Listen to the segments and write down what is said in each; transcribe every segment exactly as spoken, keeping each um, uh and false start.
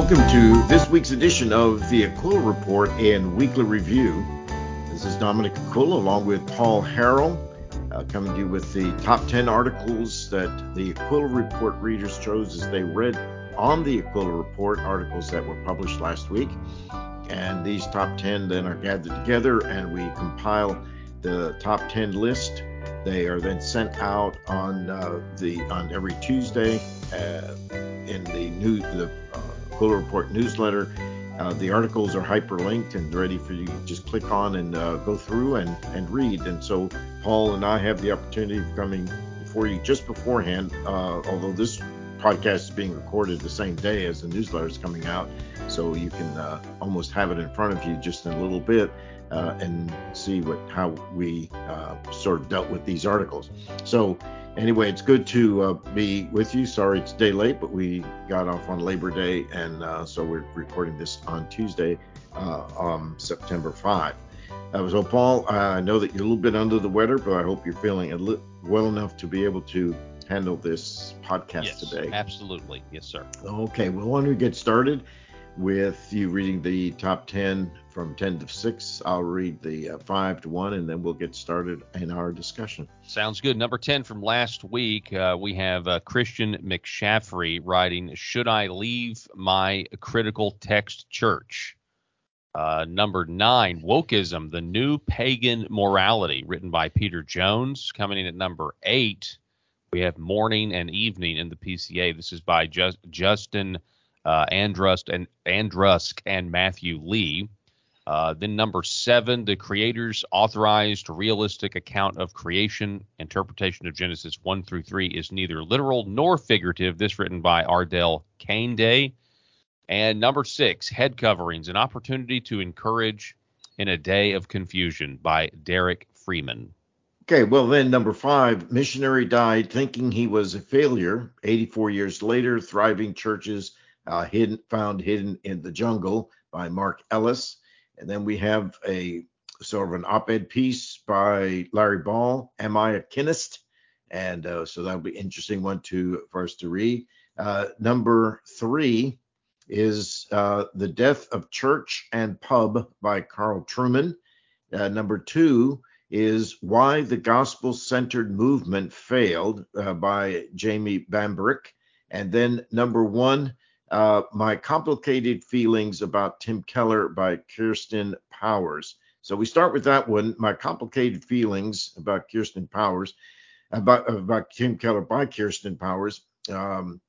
Welcome to this week's edition of the Aquila Report and Weekly Review. This is Dominic Aquila along with Paul Harrell, uh, coming to you with the top ten articles that the Aquila Report readers chose as they read on the Aquila Report, articles that were published last week. And these top ten then are gathered together and we compile the top ten list. They are then sent out on uh, the on every Tuesday uh, in the new the uh, Aquila Report newsletter. Uh, the articles are hyperlinked and ready for you to just click on and uh, go through and, and read. And so Paul and I have the opportunity of coming before you just beforehand, uh, although this podcast is being recorded the same day as the newsletter is coming out, so you can uh, almost have it in front of you just in a little bit. Uh, and see what how we uh, sort of dealt with these articles. So anyway, it's good to uh, be with you. Sorry it's a day late, but we got off on Labor Day, and uh, so we're recording this on Tuesday, uh, um, September fifth. Uh, so Paul, I know that you're a little bit under the weather, but I hope you're feeling a li- well enough to be able to handle this podcast yes, today. Absolutely. Yes, sir. Okay, well, why don't we get started with you reading the top ten from ten to six. I'll read the uh, five to one, and then we'll get started in our discussion. Sounds good. Number ten from last week, uh, we have uh, Christian McShaffrey writing, "Should I leave my critical text church?" Uh, number nine, Wokeism, the New Pagan Morality, written by Peter Jones. Coming in at number eight, we have Morning and Evening in the P C A. This is by Just, Justin uh, Andrust and Andrusk and Matthew Lee. Uh, then number seven, The Creator's Authorized Realistic Account of Creation, Interpretation of Genesis one through three is neither literal nor figurative. This written by Ardell Cainday. And number six, Head Coverings, An Opportunity to Encourage in a Day of Confusion by Derek Freeman. Okay, well then number five, Missionary Died Thinking He Was a Failure. eighty-four years later, Thriving Churches uh, hidden, Found Hidden in the Jungle by Mark Ellis. And then we have a sort of an op-ed piece by Larry Ball, Am I a Kinist? And uh, so that'll be an interesting one to, for us to read. Uh, number three is uh, The Death of Church and Pub by Carl Trueman. Uh, number two is Why the Gospel-Centered Movement Failed uh, by Jamie Bambrick. And then number one, uh, My Complicated Feelings About Tim Keller by Kirsten Powers. So we start with that one, My Complicated Feelings About Kirsten Powers, about, about Tim Keller by Kirsten Powers. Um,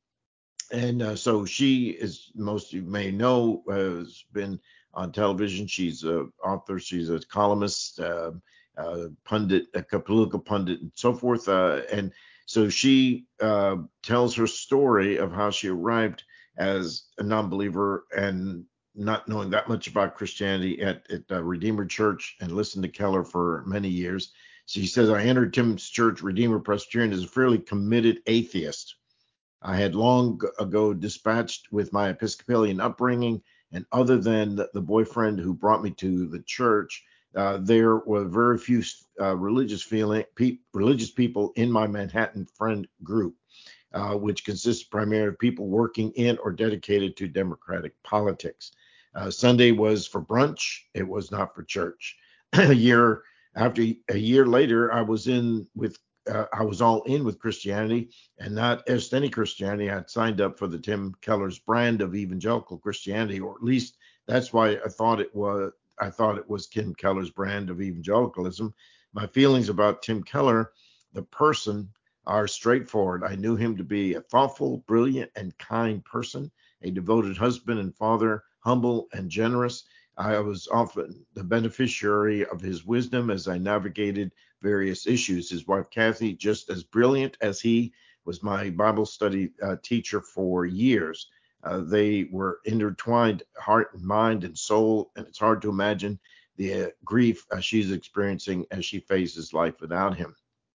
and uh, so she, as most of you may know, has been on television. She's an author, she's a columnist, uh, Uh, pundit, a political pundit, and so forth. Uh, and so she uh, tells her story of how she arrived as a non-believer and not knowing that much about Christianity at, at uh, Redeemer Church and listened to Keller for many years. She says, I entered Tim's church, Redeemer Presbyterian, as a fairly committed atheist. I had long ago dispatched with my Episcopalian upbringing, and other than the, the boyfriend who brought me to the church, Uh, there were very few uh, religious feeling, pe- religious people in my Manhattan friend group, uh, which consists primarily of people working in or dedicated to democratic politics. Uh, Sunday was for brunch; it was not for church. a year after a year later, I was in with uh, I was all in with Christianity, and not just any Christianity. I had signed up for the Tim Keller's brand of evangelical Christianity, or at least that's why I thought it was. I thought it was Tim Keller's brand of evangelicalism. My feelings about Tim Keller, the person, are straightforward. I knew him to be a thoughtful, brilliant, and kind person, a devoted husband and father, humble and generous. I was often the beneficiary of his wisdom as I navigated various issues. His wife, Kathy, just as brilliant as he, was my Bible study uh, teacher for years. Uh, they were intertwined, heart and mind and soul, and it's hard to imagine the uh, grief uh, she's experiencing as she faces life without him.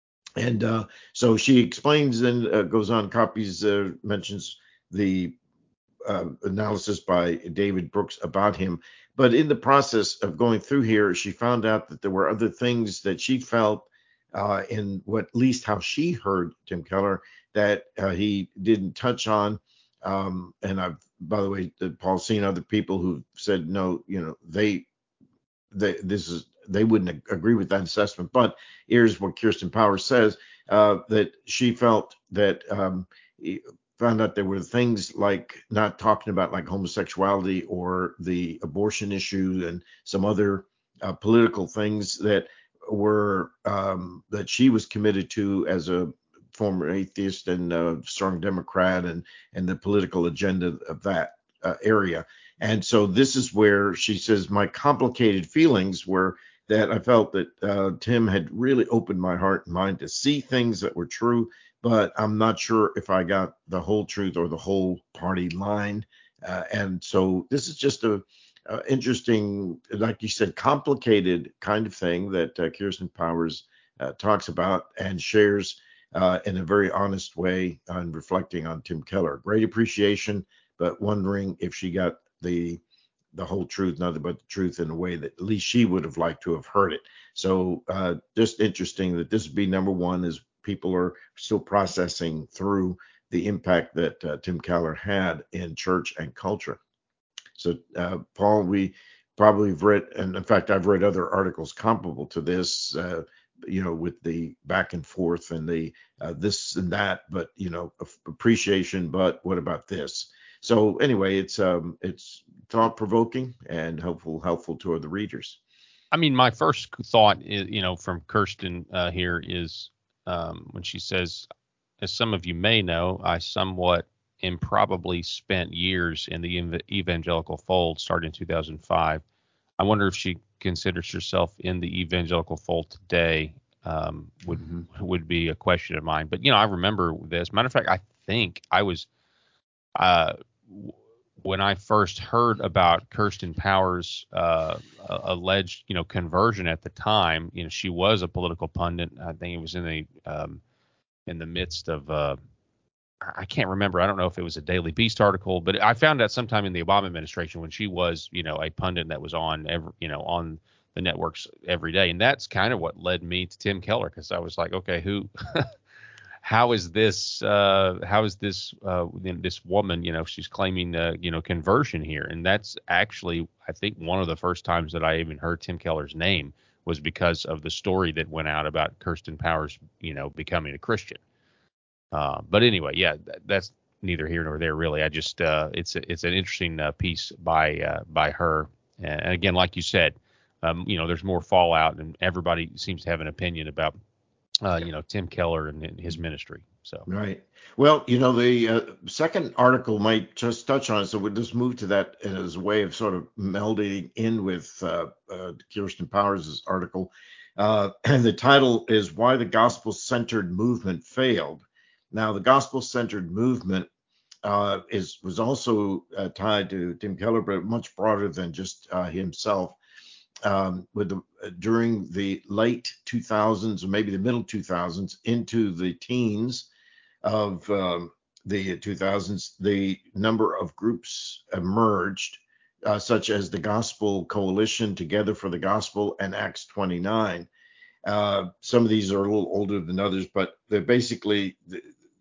And uh, so she explains and uh, goes on, copies, uh, mentions the uh, analysis by David Brooks about him. But in the process of going through here, she found out that there were other things that she felt uh, in what, at least how she heard Tim Keller, that uh, he didn't touch on. Um, and I've by the way, uh, Paul's seen other people who said no, you know, they they this is they wouldn't ag- agree with that assessment. But here's what Kirsten Powers says, uh, that she felt that um, e- found out there were things like not talking about like homosexuality or the abortion issue and some other uh, political things that were um, that she was committed to as a former atheist and uh, strong Democrat, and and the political agenda of that uh, area. And so this is where she says my complicated feelings were that I felt that uh, Tim had really opened my heart and mind to see things that were true, but I'm not sure if I got the whole truth or the whole party line. Uh, and so this is just a, a interesting, like you said, complicated kind of thing that uh, Kirsten Powers uh, talks about and shares uh, in a very honest way on reflecting on Tim Keller. Great appreciation, but wondering if she got the the whole truth, nothing but the truth, in a way that at least she would have liked to have heard it. So uh, just interesting that this would be number one, as people are still processing through the impact that uh, Tim Keller had in church and culture. So uh, Paul, we probably have read, and in fact, I've read other articles comparable to this, uh, you know, with the back and forth and the uh, this and that, but you know, appreciation. But what about this? So anyway, it's um, it's thought provoking and helpful helpful to other readers. I mean, my first thought is, you know, from Kirsten uh, here is um, when she says, as some of you may know, I somewhat improbably spent years in the ev- evangelical fold, starting in two thousand five. I wonder if she considers herself in the evangelical fold today. Um, would Mm-hmm. would be a question of mine. But you know, I remember this. Matter of fact, I think I was uh, w- when I first heard about Kirsten Powers' uh, a- alleged, you know, conversion at the time. You know, she was a political pundit. I think it was in the um, in the midst of uh, I can't remember. I don't know if it was a Daily Beast article, but I found out sometime in the Obama administration when she was, you know, a pundit that was on every, you know, on the networks every day, and that's kind of what led me to Tim Keller, because I was like, okay, who, how is this, uh, how is this, uh, this woman, you know, she's claiming, uh, you know, conversion here, and that's actually, I think, one of the first times that I even heard Tim Keller's name was because of the story that went out about Kirsten Powers, you know, becoming a Christian. Uh, but anyway, yeah, th- that's neither here nor there really. I just uh, it's a, it's an interesting uh, piece by uh, by her. And again, like you said, um, you know, there's more fallout, and everybody seems to have an opinion about uh, you know, Tim Keller and, and his ministry. So Right. Well, you know, the uh, second article might just touch on it, so we'll just move to that as a way of sort of melding in with uh, uh, Kirsten Powers' article. Uh, and the title is Why the Gospel-Centered Movement Failed. Now, the gospel-centered movement uh, is was also uh, tied to Tim Keller, but much broader than just uh, himself. Um, with the uh, during the late two thousands, or maybe the middle two thousands into the teens of um, the two thousands, the number of groups emerged, uh, such as the Gospel Coalition, Together for the Gospel, and Acts twenty-nine. Uh, some of these are a little older than others, but they're basically the,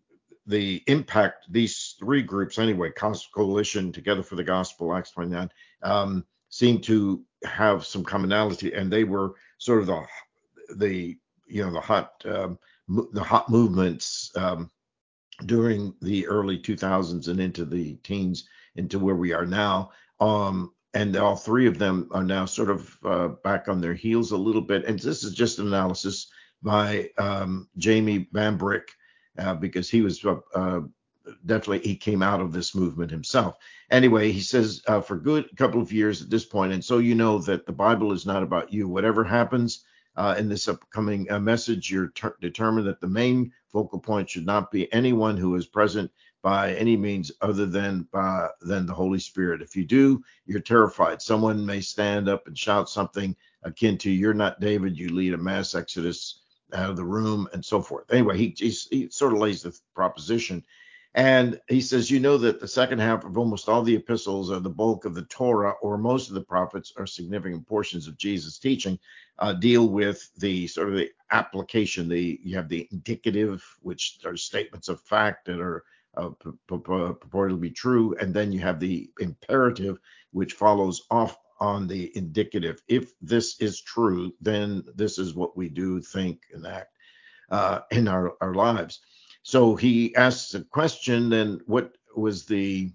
the impact, these three groups anyway, Coalition, Together for the Gospel, Acts twenty-nine, um, seem to have some commonality, and they were sort of the the you know the hot um, the hot movements um, during the early two thousands and into the teens, into where we are now. Um, and all three of them are now sort of uh, back on their heels a little bit. And this is just an analysis by um, Jamie Bambrick, uh, because he was uh, uh, definitely, he came out of this movement himself. Anyway, he says, uh, for good couple of years at this point, and so you know that the Bible is not about you. Whatever happens uh, in this upcoming uh, message, you're ter- determined that the main focal point should not be anyone who is present by any means other than uh, than the Holy Spirit. If you do, you're terrified. Someone may stand up and shout something akin to "You're not David. You lead a mass exodus out of the room," and so forth. Anyway, he, he, he sort of lays the proposition. And he says, you know that the second half of almost all the epistles are the bulk of the Torah, or most of the prophets, are significant portions of Jesus' teaching, uh, deal with the sort of the application. The you have the indicative, which are statements of fact that are uh, p- p- purported to be true, and then you have the imperative, which follows off on the indicative. If this is true, then this is what we do, think, and act uh, in our, our lives. So he asks a question, then what was the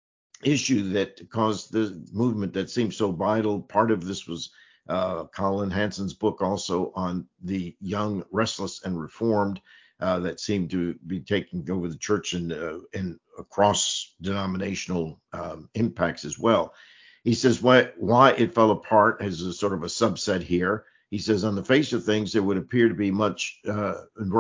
issue that caused the movement that seemed so vital? Part of this was uh, Colin Hansen's book also on the young, restless, and reformed uh, that seemed to be taking over the church and, uh, and across denominational um, impacts as well. He says why, why it fell apart as a sort of a subset here. He says, on the face of things, there would appear to be much uh,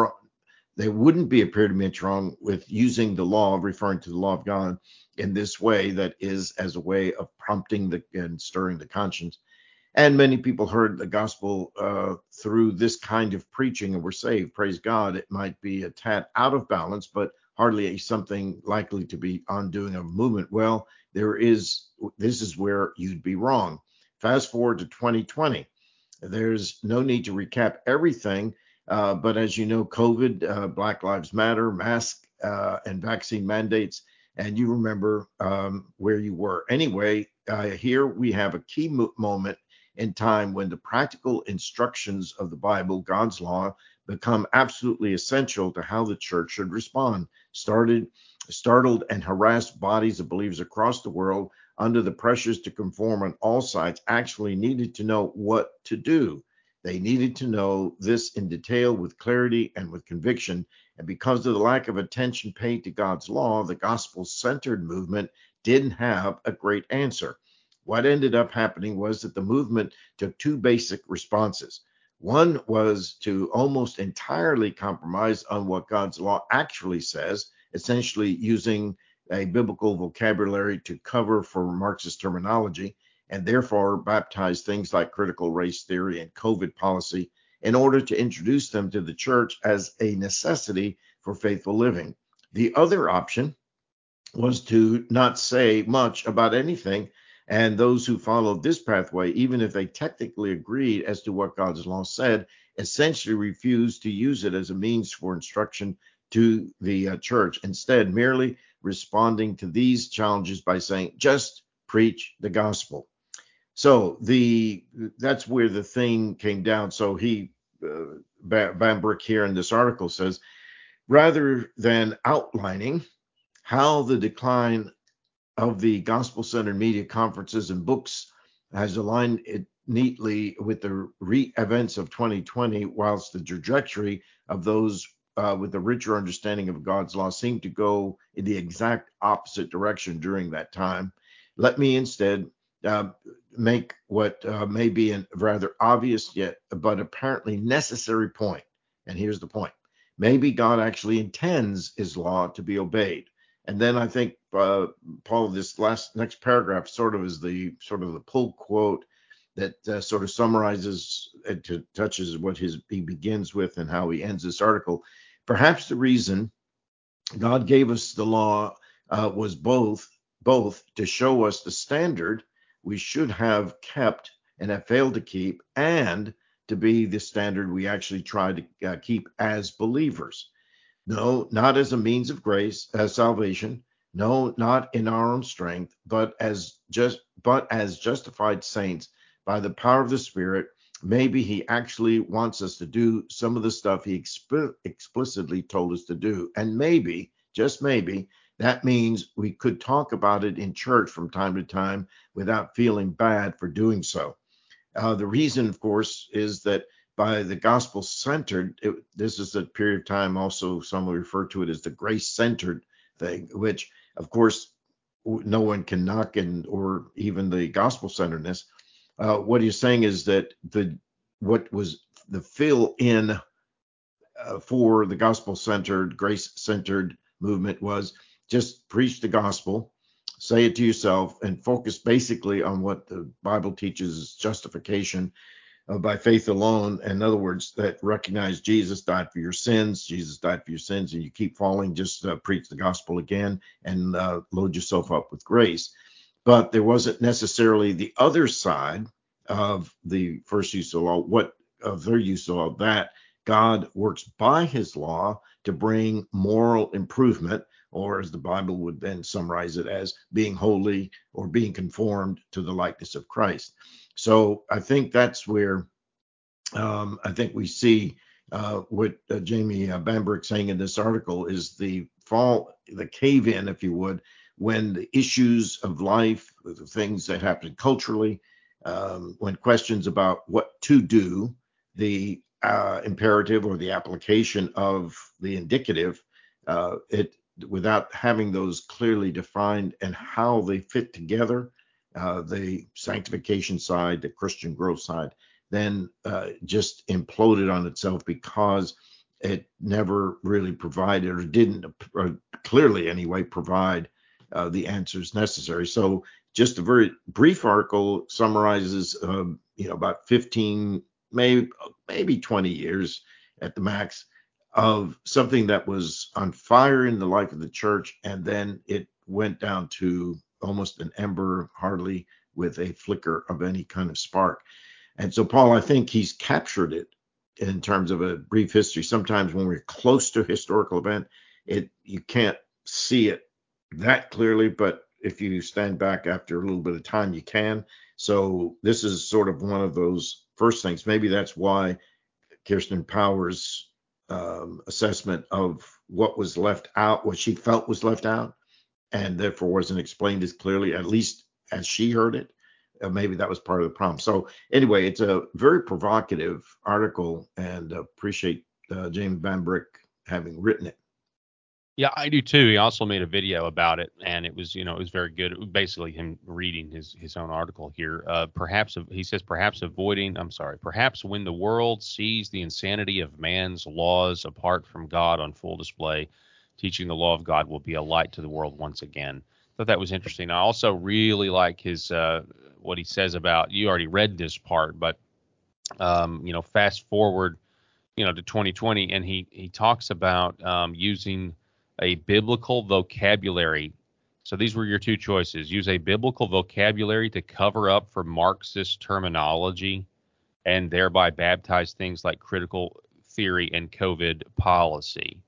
there wouldn't be appear to be much wrong with using the law, referring to the law of God in this way, that is as a way of prompting the and stirring the conscience. And many people heard the gospel uh, through this kind of preaching and were saved. Praise God. It might be a tad out of balance, but hardly something likely to be undoing a movement. Well, there is, this is where you'd be wrong. Fast forward to twenty twenty. There's no need to recap everything. Uh, but as you know, COVID, uh, Black Lives Matter, mask uh, and vaccine mandates, and you remember um, where you were. Anyway, uh, here we have a key mo- moment in time when the practical instructions of the Bible, God's law, become absolutely essential to how the church should respond. Started, startled and harassed bodies of believers across the world under the pressures to conform on all sides actually needed to know what to do. They needed to know this in detail with clarity and with conviction. And because of the lack of attention paid to God's law, the gospel-centered movement didn't have a great answer. What ended up happening was that the movement took two basic responses. One was to almost entirely compromise on what God's law actually says, essentially using a biblical vocabulary to cover for Marxist terminology, and therefore baptize things like critical race theory and COVID policy in order to introduce them to the church as a necessity for faithful living. The other option was to not say much about anything, and those who followed this pathway, even if they technically agreed as to what God's law said, essentially refused to use it as a means for instruction to the uh, church, instead merely responding to these challenges by saying, just preach the gospel. So the that's where the thing came down. So he, uh, Van Brick here in this article says, rather than outlining how the decline of the gospel-centered media conferences and books has aligned it neatly with the re- events of twenty twenty, whilst the trajectory of those uh, with a richer understanding of God's law seemed to go in the exact opposite direction during that time, let me instead uh, make what uh, may be a rather obvious yet but apparently necessary point. And here's the point. Maybe God actually intends his law to be obeyed. And then I think, uh, Paul, this last next paragraph sort of is the sort of the pull quote that uh, sort of summarizes and to, touches what his he begins with and how he ends this article. Perhaps the reason God gave us the law uh, was both both to show us the standard we should have kept and have failed to keep, and to be the standard we actually try to uh, keep as believers. No, not as a means of grace, as salvation. No, not in our own strength, but as just but as justified saints by the power of the Spirit. Maybe he actually wants us to do some of the stuff he exp- explicitly told us to do. And maybe, just maybe, that means we could talk about it in church from time to time without feeling bad for doing so. Uh, the reason, of course, is that by the gospel centered, it, this is a period of time also some will refer to it as the grace centered thing, which, of course, no one can knock in, or even the gospel centeredness. Uh, what he's saying is that the what was the fill in uh, for the gospel centered, grace centered movement was just preach the gospel, say it to yourself, and focus basically on what the Bible teaches is justification uh, by faith alone. In other words, that recognize Jesus died for your sins, Jesus died for your sins, and you keep falling, just uh, preach the gospel again and uh, load yourself up with grace. But there wasn't necessarily the other side of the first use of law, what of their use of law, that God works by his law to bring moral improvement, or as the Bible would then summarize it as being holy or being conformed to the likeness of Christ. So I think that's where um, I think we see uh, what uh, Jamie uh, Bambrick saying in this article is the fall, the cave in, if you would, when the issues of life, the things that happen culturally, um, when questions about what to do, the uh, imperative or the application of the indicative, uh, it without having those clearly defined and how they fit together, uh, the sanctification side, the Christian growth side, then uh, just imploded on itself because it never really provided or didn't uh, clearly anyway provide uh, the answers necessary. So just a very brief article summarizes, um, you know, about fifteen, maybe maybe twenty years at the max of something that was on fire in the life of the church, and then it went down to almost an ember, hardly with a flicker of any kind of spark. And so, Paul, I think he's captured it in terms of a brief history. Sometimes when we're close to a historical event, it you can't see it that clearly, but if you stand back after a little bit of time, you can. So this is sort of one of those first things. Maybe that's why Kirsten Powers' um, assessment of what was left out, what she felt was left out, and therefore wasn't explained as clearly, at least as she heard it. Uh, maybe that was part of the problem. So anyway, it's a very provocative article, and uh, appreciate uh, James Bambrick having written it. Yeah, I do too. He also made a video about it, and it was, you know, it was very good. It was basically him reading his his own article here. Uh, perhaps he says, perhaps avoiding. I'm sorry. Perhaps when the world sees the insanity of man's laws apart from God on full display, teaching the law of God will be a light to the world once again. Thought that was interesting. I also really like his uh, what he says about. You already read this part, but um, you know, fast forward, you know, to twenty twenty, and he he talks about um, using a biblical vocabulary. So these were your two choices. Use a biblical vocabulary to cover up for Marxist terminology and thereby baptize things like critical theory and COVID policy.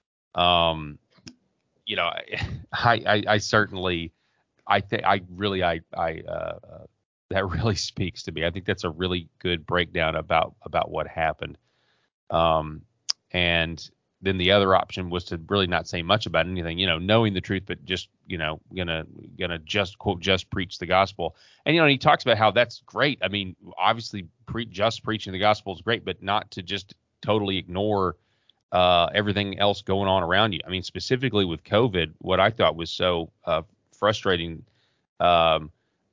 Um, you know, I, I, I certainly, I think, I really, I, I, uh, uh, that really speaks to me. I think that's a really good breakdown about, about what happened. Um, and then the other option was to really not say much about anything, you know, knowing the truth, but just, you know, gonna gonna just quote just preach the gospel. And you know, he talks about how that's great. I mean, obviously, pre- just preaching the gospel is great, but not to just totally ignore uh, everything else going on around you. I mean, specifically with COVID, what I thought was so uh, frustrating um,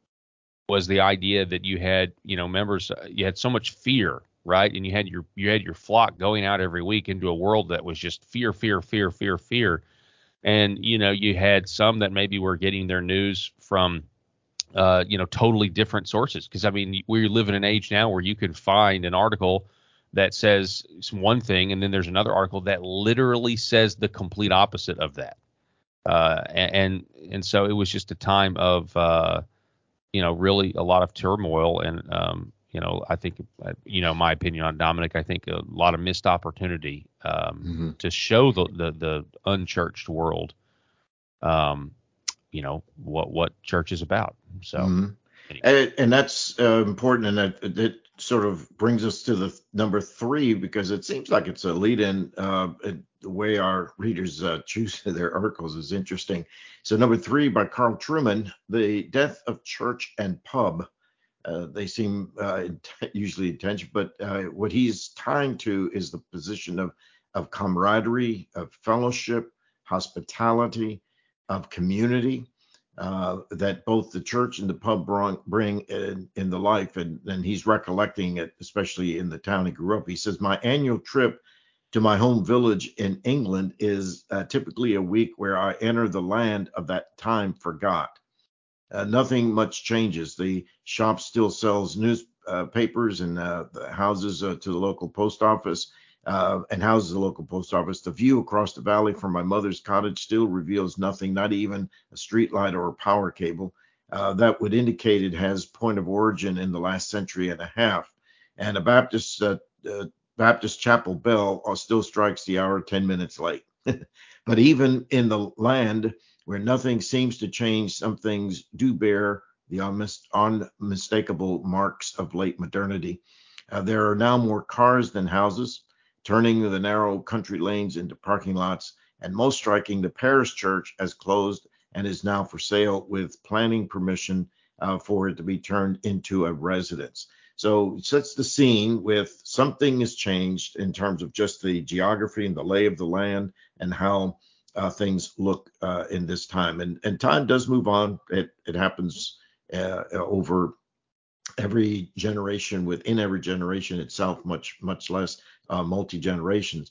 was the idea that you had, you know, members, uh, you had so much fear, right? And you had your you had your flock going out every week into a world that was just fear, fear, fear, fear, fear. And you know, you had some that maybe were getting their news from uh, you know, totally different sources. Because I mean, we live in an age now where you can find an article that says one thing, and then there's another article that literally says the complete opposite of that. Uh, and and so it was just a time of uh, you know, really a lot of turmoil. And, um, you know, I think, uh, you know, my opinion on Dominic, I think a lot of missed opportunity um, mm-hmm. to show the, the, the unchurched world, um, you know, what, what church is about. So, mm-hmm. anyway. and, and that's uh, important. And that, that sort of brings us to the number three, because it seems like it's a lead in. Uh, the way our readers uh, choose their articles is interesting. So number three by Carl Trueman, The Death of Church and Pub. Uh, they seem uh, usually intense, but uh, what he's tying to is the position of, of camaraderie, of fellowship, hospitality, of community uh, that both the church and the pub bring in, in the life. And, and he's recollecting it, especially in the town he grew up. He says, my annual trip to my home village in England is uh, typically a week where I enter the land of that time forgot. Uh, nothing much changes. The shop still sells newspapers uh, and uh, houses uh, to the local post office uh, and houses the local post office. The view across the valley from my mother's cottage still reveals nothing, not even a street light or a power cable. Uh, that would indicate it has point of origin in the last century and a half. And a Baptist uh, uh, Baptist chapel bell uh, still strikes the hour ten minutes late. But even in the land where nothing seems to change, some things do bear the unmis- unmistakable marks of late modernity. Uh, there are now more cars than houses, turning the narrow country lanes into parking lots, and most striking, the parish church has closed and is now for sale with planning permission uh, for it to be turned into a residence. So it sets the scene with something has changed in terms of just the geography and the lay of the land and how uh, things look uh, in this time. And, and time does move on. It, it happens uh, over every generation, within every generation itself, much, much less uh, multi-generations.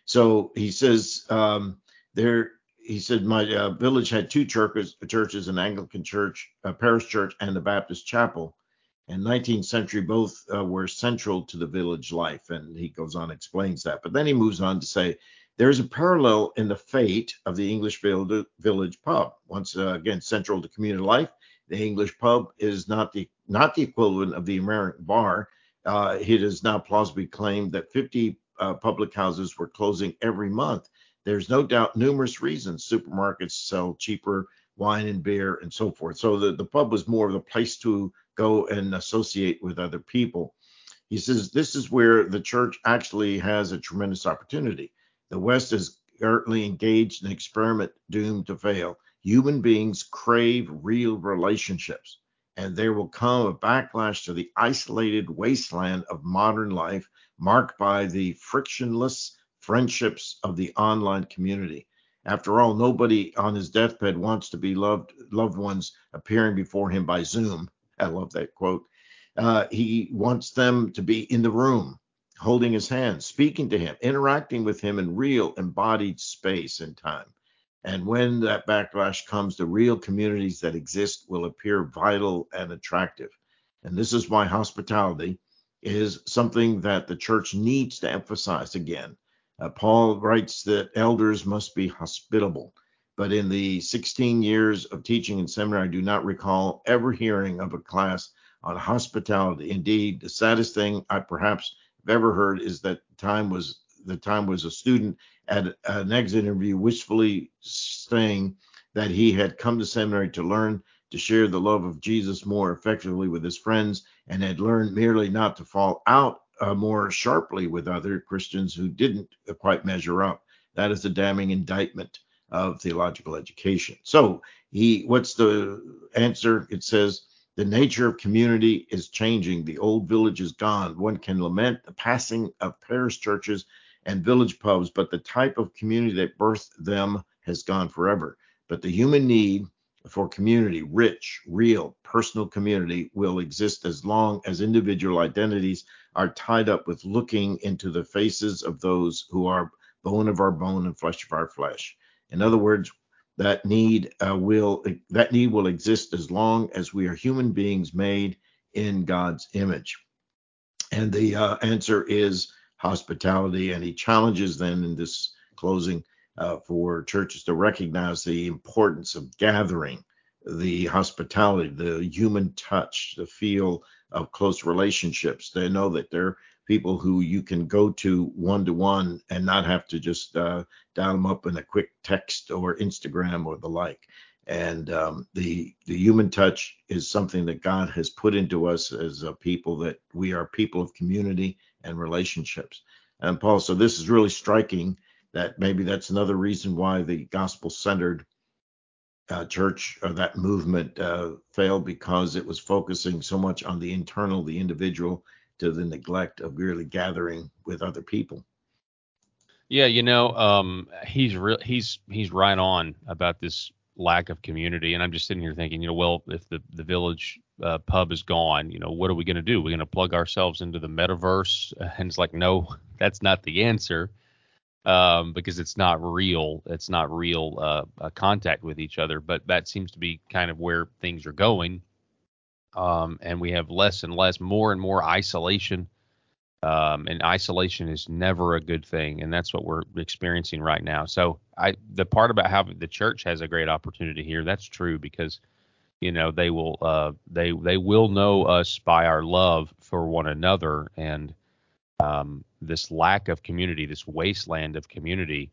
So he says um, there, he said, my uh, village had two churches, churches, an Anglican church, a parish church, and a Baptist chapel. And nineteenth century, both uh, were central to the village life. And he goes on, explains that. But then he moves on to say, there's a parallel in the fate of the English village pub. Once uh, again, central to community life, the English pub is not the not the equivalent of the American bar. Uh, it is now plausibly claimed that fifty uh, public houses were closing every month. There's no doubt numerous reasons. Supermarkets sell cheaper wine and beer and so forth. So the, the pub was more of a place to go and associate with other people. He says this is where the church actually has a tremendous opportunity. The West is currently engaged in an experiment doomed to fail. Human beings crave real relationships, and there will come a backlash to the isolated wasteland of modern life marked by the frictionless friendships of the online community. After all, nobody on his deathbed wants to be loved, loved ones appearing before him by Zoom. I love that quote. Uh, he wants them to be in the room, holding his hand, speaking to him, interacting with him in real embodied space and time. And when that backlash comes, the real communities that exist will appear vital and attractive. And this is why hospitality is something that the church needs to emphasize again. Uh, Paul writes that elders must be hospitable. But in the sixteen years of teaching in seminary, I do not recall ever hearing of a class on hospitality. Indeed, the saddest thing I perhaps have ever heard is that time was the time was a student at an exit interview wistfully saying that he had come to seminary to learn to share the love of Jesus more effectively with his friends and had learned merely not to fall out uh, more sharply with other Christians who didn't quite measure up. That is a damning indictment of theological education. So he, what's the answer? It says, the nature of community is changing. The old village is gone. One can lament the passing of parish churches and village pubs, but the type of community that birthed them has gone forever. But the human need for community, rich, real, personal community, will exist as long as individual identities are tied up with looking into the faces of those who are bone of our bone and flesh of our flesh. In other words, that need uh, will that need will exist as long as we are human beings made in God's image. And the uh, answer is hospitality. And he challenges then in this closing uh, for churches to recognize the importance of gathering, the hospitality, the human touch, the feel of close relationships. They know that they're people who you can go to one to one and not have to just uh, dial them up in a quick text or Instagram or the like. And um, the the human touch is something that God has put into us as a people, that we are people of community and relationships. And Paul, so this is really striking, that maybe that's another reason why the gospel-centered uh, church or that movement uh, failed, because it was focusing so much on the internal, the individual, to the neglect of really gathering with other people. Yeah, you know, um, he's real. He's he's right on about this lack of community, and I'm just sitting here thinking, you know, well, if the the village uh, pub is gone, you know, what are we going to do? We're going to plug ourselves into the metaverse, and it's like, no, that's not the answer, um, because it's not real. It's not real uh, uh, contact with each other. But that seems to be kind of where things are going, um, and we have less and less, more and more isolation. Um, and isolation is never a good thing, and that's what we're experiencing right now. So, I the part about how the church has a great opportunity here, that's true, because you know they will uh, they they will know us by our love for one another, and um, this lack of community, this wasteland of community,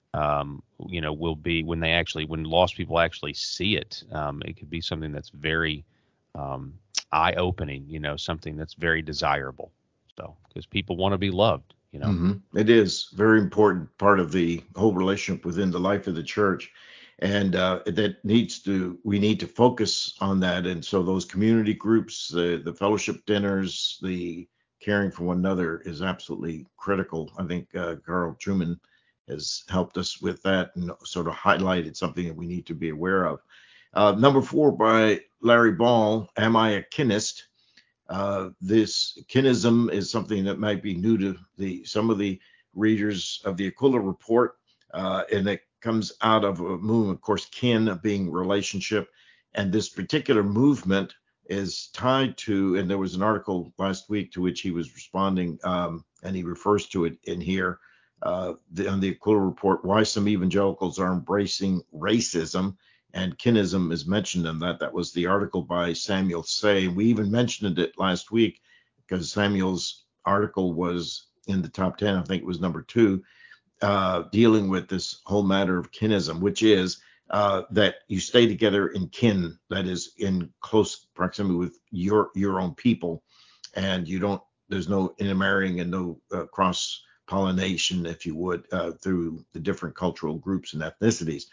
um, you know, will be when they actually, when lost people actually see it, um, it could be something that's very um, eye-opening, you know, something that's very desirable. So, because people want to be loved, you know. Hmm. It is very important part of the whole relationship within the life of the church, and uh, that needs to we need to focus on that. And so those community groups, the the fellowship dinners, the caring for one another is absolutely critical. I think uh, Carl Truman has helped us with that and sort of highlighted something that we need to be aware of. Uh, number four by Larry Ball, Am I a Kinist? Uh, this kinism is something that might be new to the some of the readers of the Aquila Report, uh, and it comes out of a movement, of course, kin being relationship, and this particular movement is tied to, and there was an article last week to which he was responding, um, and he refers to it in here uh, the, on the Aquila Report, why some evangelicals are embracing racism and kinism is mentioned in that. That was the article by Samuel Say. We even mentioned it last week because Samuel's article was in the top ten. I think it was number two, uh, dealing with this whole matter of kinism, which is uh, that you stay together in kin, that is in close proximity with your your own people, and you don't. There's no intermarrying and no uh, cross pollination, if you would, uh, through the different cultural groups and ethnicities.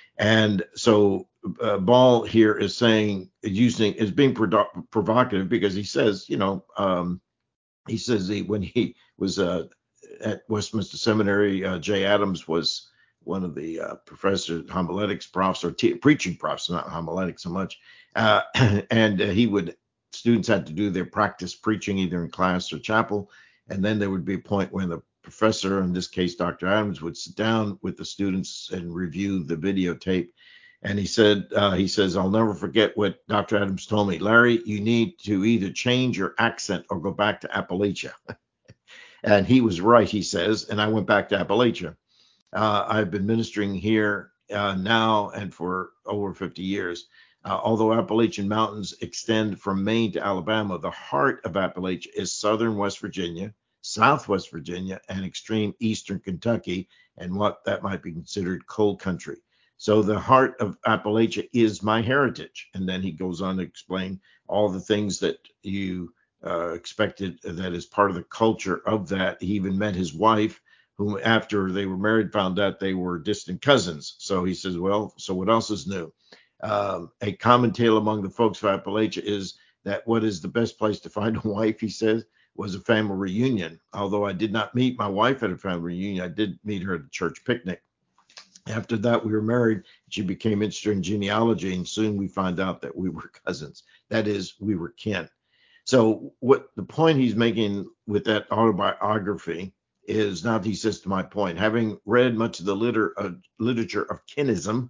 And so uh, Ball here is saying, using, is being produ- provocative because he says, you know, um, he says he, when he was uh, at Westminster Seminary, uh, Jay Adams was one of the uh, professors, homiletics profs, or te- preaching profs, not homiletics so much. Uh, and uh, he would, students had to do their practice preaching either in class or chapel. And then there would be a point when the professor, in this case, Doctor Adams, would sit down with the students and review the videotape. And he said, uh, he says, I'll never forget what Doctor Adams told me. Larry, you need to either change your accent or go back to Appalachia. And he was right, he says. And I went back to Appalachia. Uh, I've been ministering here uh, now and for over fifty years. Uh, although Appalachian Mountains extend from Maine to Alabama, the heart of Appalachia is southern West Virginia, southwest Virginia, and extreme eastern Kentucky, and what that might be considered coal country. So the heart of Appalachia is my heritage. And then he goes on to explain all the things that you uh, expected that is part of the culture of that. He even met his wife, who after they were married found out they were distant cousins. So he says, well, so what else is new? Um, a common tale among the folks of Appalachia is that what is the best place to find a wife, he says, was a family reunion. Although I did not meet my wife at a family reunion, I did meet her at a church picnic. After that, we were married. She became interested in genealogy, and soon we found out that we were cousins. That is, we were kin. So what the point he's making with that autobiography is, now he says to my point, having read much of the liter, uh, literature of kinism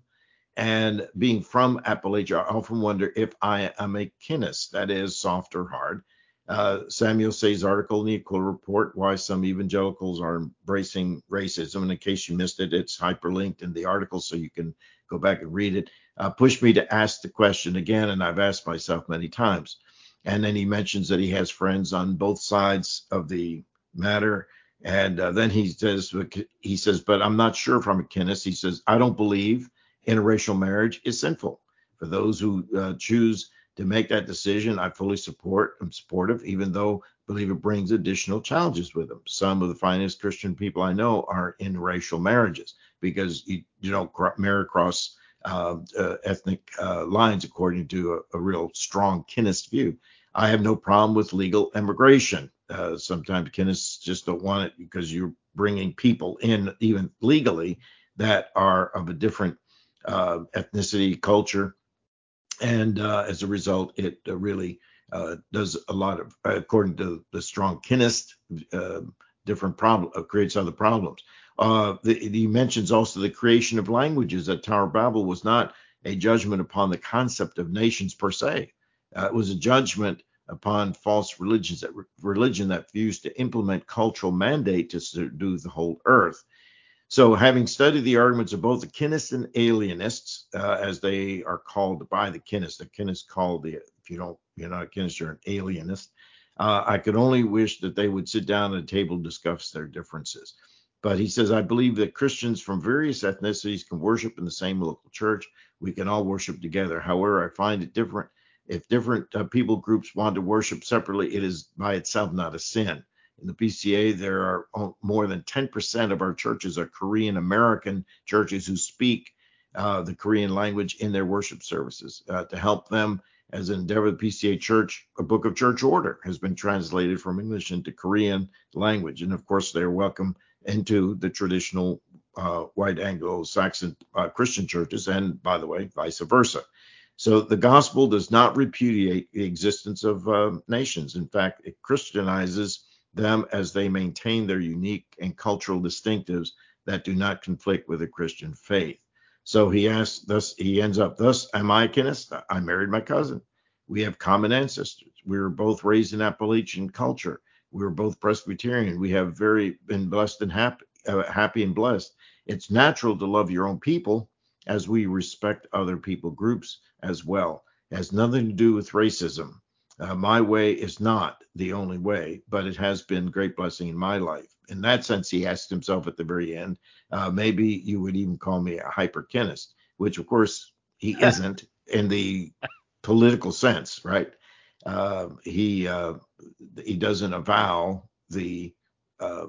and being from Appalachia, I often wonder if I am a kinist, that is, soft or hard. Uh, Samuel Say's article in the Aquila Report, Why Some Evangelicals Are Embracing Racism, and in case you missed it, it's hyperlinked in the article so you can go back and read it, uh, pushed me to ask the question again, and I've asked myself many times. And then he mentions that he has friends on both sides of the matter. And uh, then he says, he says, but I'm not sure if I'm a kinist. He says, I don't believe interracial marriage is sinful. For those who uh, choose to make that decision, I fully support. I'm supportive, even though I believe it brings additional challenges with them. Some of the finest Christian people I know are in interracial marriages because you, you don't marry across uh, uh, ethnic uh, lines, according to a, a real strong kinist view. I have no problem with legal immigration. Uh, sometimes kinists just don't want it because you're bringing people in, even legally, that are of a different uh, ethnicity, culture, and uh, as a result, it uh, really uh, does a lot of, according to the strong kinist, uh, different problem, uh, creates other problems. Uh, the, he mentions also the creation of languages. That Tower of Babel was not a judgment upon the concept of nations per se. Uh, it was a judgment upon false religions, that religion that views to implement cultural mandate to subdue the whole earth. So, having studied the arguments of both the kinists and alienists, uh, as they are called by the kinists, the kinists called the, if you don't, you're not a kinist, you're an alienist. Uh, I could only wish that they would sit down at a table and discuss their differences. But he says, I believe that Christians from various ethnicities can worship in the same local church. We can all worship together. However, I find it different. If different uh, people groups want to worship separately, it is by itself not a sin. In the P C A, there are more than ten percent of our churches are Korean American churches who speak uh, the Korean language in their worship services. Uh, to help them as an endeavor, the P C A Church, a book of church order has been translated from English into Korean language. And of course, they're welcome into the traditional uh, white Anglo-Saxon uh, Christian churches, and by the way, vice versa. So the gospel does not repudiate the existence of uh, nations. In fact, it Christianizes them as they maintain their unique and cultural distinctives that do not conflict with the Christian faith. So he asks, thus he ends up, thus am I a Kennist? I married my cousin. We have common ancestors. We were both raised in Appalachian culture. We were both Presbyterian. We have very been blessed and happy, uh, happy and blessed. It's natural to love your own people as we respect other people groups as well. It has nothing to do with racism. Uh, my way is not the only way, but it has been great blessing in my life. In that sense, he asked himself at the very end, uh, maybe you would even call me a hyper-Kennist, which of course he isn't in the political sense, right? Uh, he uh, he doesn't avow the uh,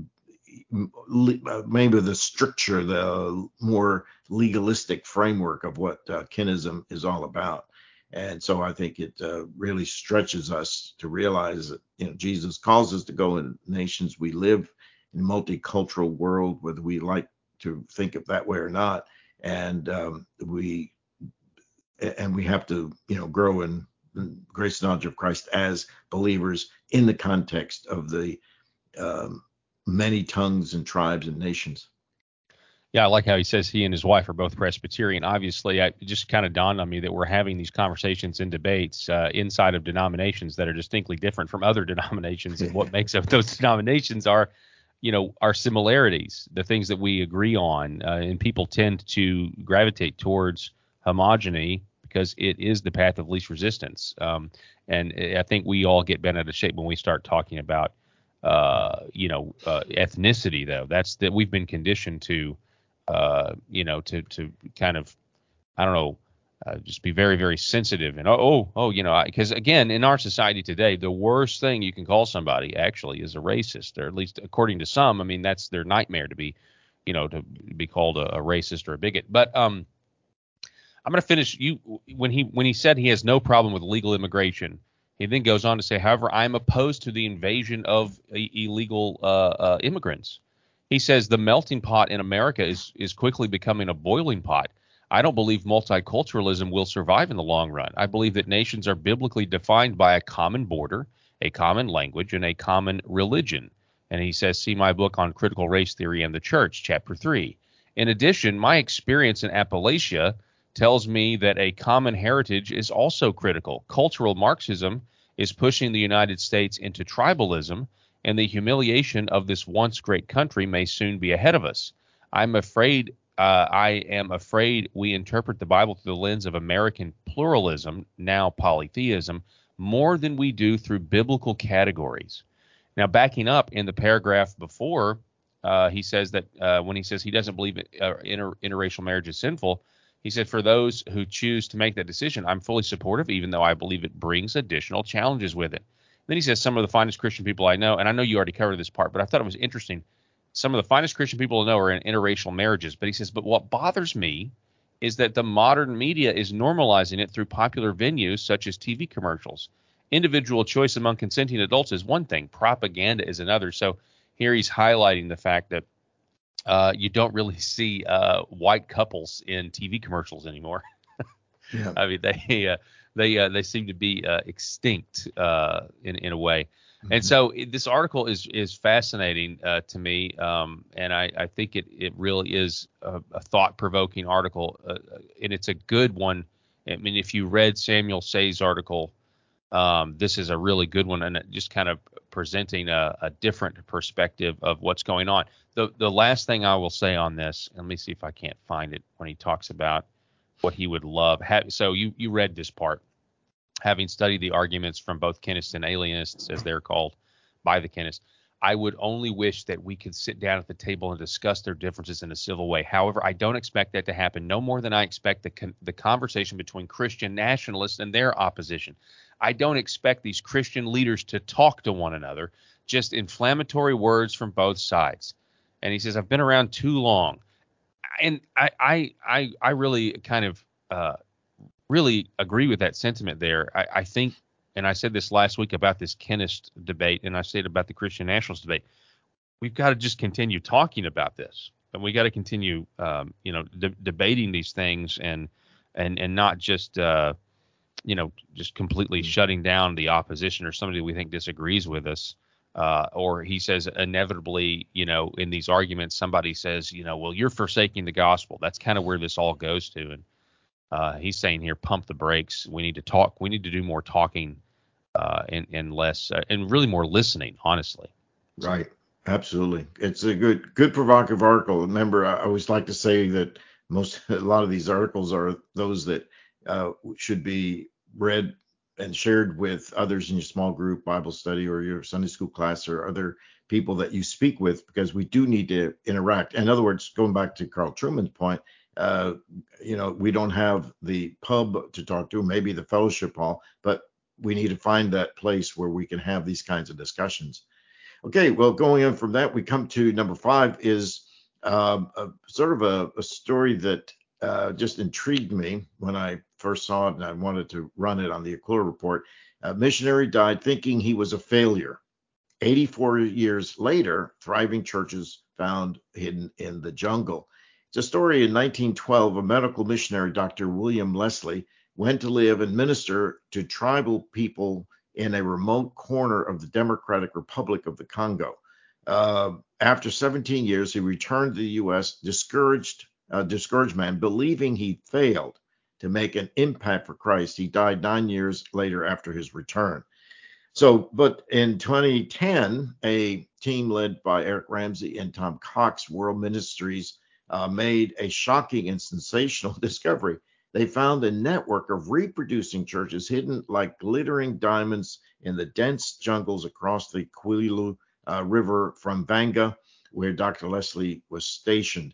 maybe the stricture, the more legalistic framework of what uh, Kennism is all about. And so I think it uh, really stretches us to realize that, you know, Jesus calls us to go in nations. We live in a multicultural world, whether we like to think of that way or not. And um, we and we have to, you know, grow in, in grace and knowledge of Christ as believers in the context of the um, many tongues and tribes and nations. Yeah, I like how he says he and his wife are both Presbyterian. Obviously, I, it just kind of dawned on me that we're having these conversations and debates uh, inside of denominations that are distinctly different from other denominations. And what makes up those denominations are, you know, our similarities, the things that we agree on. Uh, and people tend to gravitate towards homogeny because it is the path of least resistance. Um, and I think we all get bent out of shape when we start talking about, uh, you know, uh, ethnicity, though. That's that we've been conditioned to. Uh, you know, to to kind of, I don't know, uh, just be very, very sensitive. And, oh, oh, oh you know, because, again, in our society today, the worst thing you can call somebody actually is a racist, or at least according to some. I mean, that's their nightmare, to be, you know, to be called a, a racist or a bigot. But um, I'm going to finish you when he when he said he has no problem with legal immigration. He then goes on to say, however, I'm opposed to the invasion of uh, illegal uh, uh, immigrants. He says the melting pot in America is is quickly becoming a boiling pot. I don't believe multiculturalism will survive in the long run. I believe that nations are biblically defined by a common border, a common language, and a common religion. And he says, see my book on critical race theory and the church, chapter three. In addition, my experience in Appalachia tells me that a common heritage is also critical. Cultural Marxism is pushing the United States into tribalism, and the humiliation of this once great country may soon be ahead of us. I'm afraid, uh, I am afraid we interpret the Bible through the lens of American pluralism, now polytheism, more than we do through biblical categories. Now, backing up in the paragraph before, uh, he says that uh, when he says he doesn't believe it, uh, inter- interracial marriage is sinful, he said, for those who choose to make that decision, I'm fully supportive, even though I believe it brings additional challenges with it. Then he says, some of the finest Christian people I know, and I know you already covered this part, but I thought it was interesting. Some of the finest Christian people I know are in interracial marriages. But he says, but what bothers me is that the modern media is normalizing it through popular venues such as T V commercials. Individual choice among consenting adults is one thing. Propaganda is another. So here he's highlighting the fact that uh, you don't really see uh, white couples in T V commercials anymore. Yeah. I mean, they uh, they uh, they seem to be uh, extinct uh, in in a way. Mm-hmm. And so it, this article is is fascinating uh, to me, um, and I, I think it it really is a, a thought provoking article, uh, and it's a good one. I mean, if you read Samuel Say's article, um, this is a really good one, and it just kind of presenting a, a different perspective of what's going on. The the last thing I will say on this, let me see if I can't find it when he talks about what he would love. Have, so you you read this part. having studied the arguments from both Kenists and alienists, as they're called by the Kenists, I would only wish that we could sit down at the table and discuss their differences in a civil way. However, I don't expect that to happen, no more than I expect the con- the conversation between Christian nationalists and their opposition. I don't expect these Christian leaders to talk to one another, just inflammatory words from both sides. And he says, I've been around too long. And I I I, I really kind of uh, really agree with that sentiment there. I, I think, and I said this last week about this Kennist debate, and I said about the Christian nationalist debate, we've got to just continue talking about this, and we got to continue, um, you know, de- debating these things, and and and not just, uh, you know, just completely shutting down the opposition or somebody we think disagrees with us. Uh, or he says inevitably, you know, in these arguments, somebody says, you know, well, you're forsaking the gospel. That's kind of where this all goes to. And uh, he's saying here, pump the brakes. We need to talk. We need to do more talking uh, and, and less uh, and really more listening, honestly. So. Right. Absolutely. It's a good, good provocative article. Remember, I always like to say that most, a lot of these articles are those that uh, should be read and shared with others in your small group Bible study or your Sunday school class or other people that you speak with, because we do need to interact. In other words, going back to Carl Trueman's point, uh, you know, we don't have the pub to talk to, maybe the fellowship hall, but we need to find that place where we can have these kinds of discussions. Okay, well, going on from that, we come to number five is um, a, sort of a, a story that uh, just intrigued me when I first saw it, and I wanted to run it on the Aquila Report. A missionary died thinking he was a failure. eighty-four years later, thriving churches found hidden in the jungle. It's a story in nineteen twelve. A medical missionary, Doctor William Leslie, went to live and minister to tribal people in a remote corner of the Democratic Republic of the Congo. Uh, after seventeen years, he returned to the U S, discouraged, uh, discouraged man, believing he failed to make an impact for Christ. He died nine years later after his return. So, but in twenty ten, a team led by Eric Ramsey and Tom Cox, World Ministries, uh, made a shocking and sensational discovery. They found a network of reproducing churches hidden like glittering diamonds in the dense jungles across the Kwilu uh, River from Vanga, where Doctor Leslie was stationed.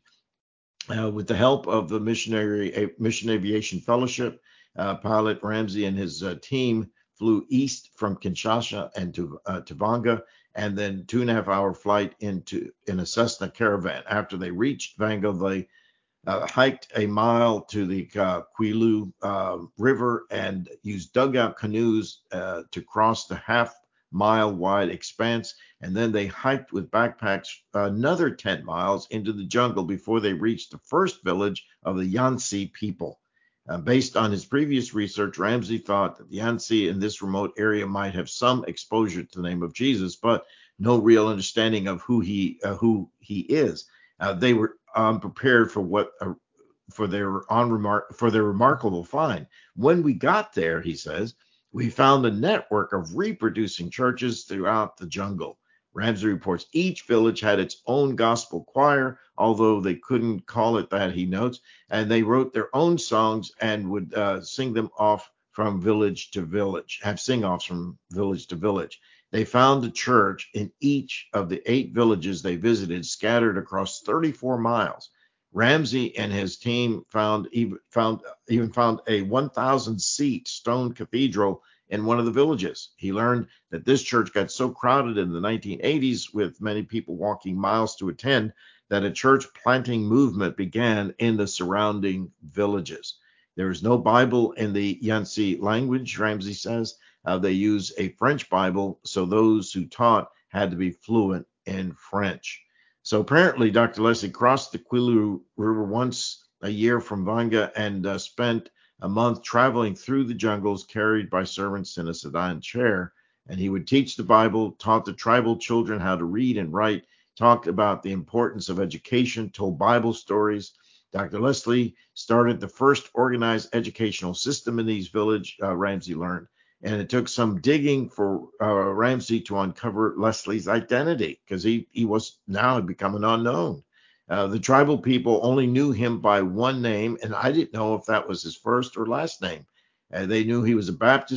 Uh, with the help of the Missionary Mission Aviation Fellowship, uh, pilot Ramsey and his uh, team flew east from Kinshasa and to uh, to Vanga, and then two and a half hour flight into in a Cessna Caravan. After they reached Vanga, they uh, hiked a mile to the uh, Kwilu uh, River and used dugout canoes uh, to cross the half mile wide expanse. And then they hiked with backpacks another ten miles into the jungle before they reached the first village of the Yansi people. Uh, based on his previous research, Ramsey thought that the Yansi in this remote area might have some exposure to the name of Jesus, but no real understanding of who he uh, who he is. Uh, they were unprepared for what uh, for their on remark for their remarkable find. When we got there, he says, we found a network of reproducing churches throughout the jungle. Ramsey reports each village had its own gospel choir, although they couldn't call it that, he notes, and they wrote their own songs and would uh, sing them off from village to village, have sing-offs from village to village. They found a church in each of the eight villages they visited, scattered across thirty-four miles. Ramsey and his team found even found even found a one thousand seat stone cathedral in one of the villages. He learned that this church got so crowded in the nineteen eighties, with many people walking miles to attend, that a church planting movement began in the surrounding villages. There is no Bible in the Yansi language, Ramsey says. Uh, they use a French Bible, so those who taught had to be fluent in French. So apparently, Doctor Leslie crossed the Kwilu River once a year from Vanga and uh, spent a month traveling through the jungles, carried by servants in a sedan chair. And he would teach the Bible, taught the tribal children how to read and write, talked about the importance of education, told Bible stories. Doctor Leslie started the first organized educational system in these villages, uh, Ramsey learned. And it took some digging for uh, Ramsey to uncover Leslie's identity, because he, he was now become an unknown. Uh, the tribal people only knew him by one name, and I didn't know if that was his first or last name. Uh, they knew he was a Baptist,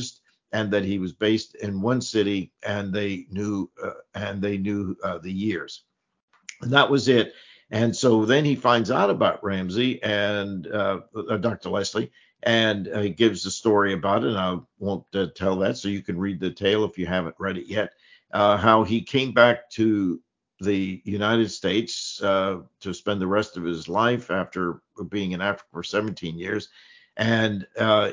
and that he was based in one city, and they knew uh, and they knew uh, the years, and that was it. And so then he finds out about Ramsey and uh, uh, Doctor Leslie, and uh, he gives the story about it. And I won't uh, tell that, so you can read the tale if you haven't read it yet. Uh, how he came back to the United States uh, to spend the rest of his life after being in Africa for seventeen years, and uh,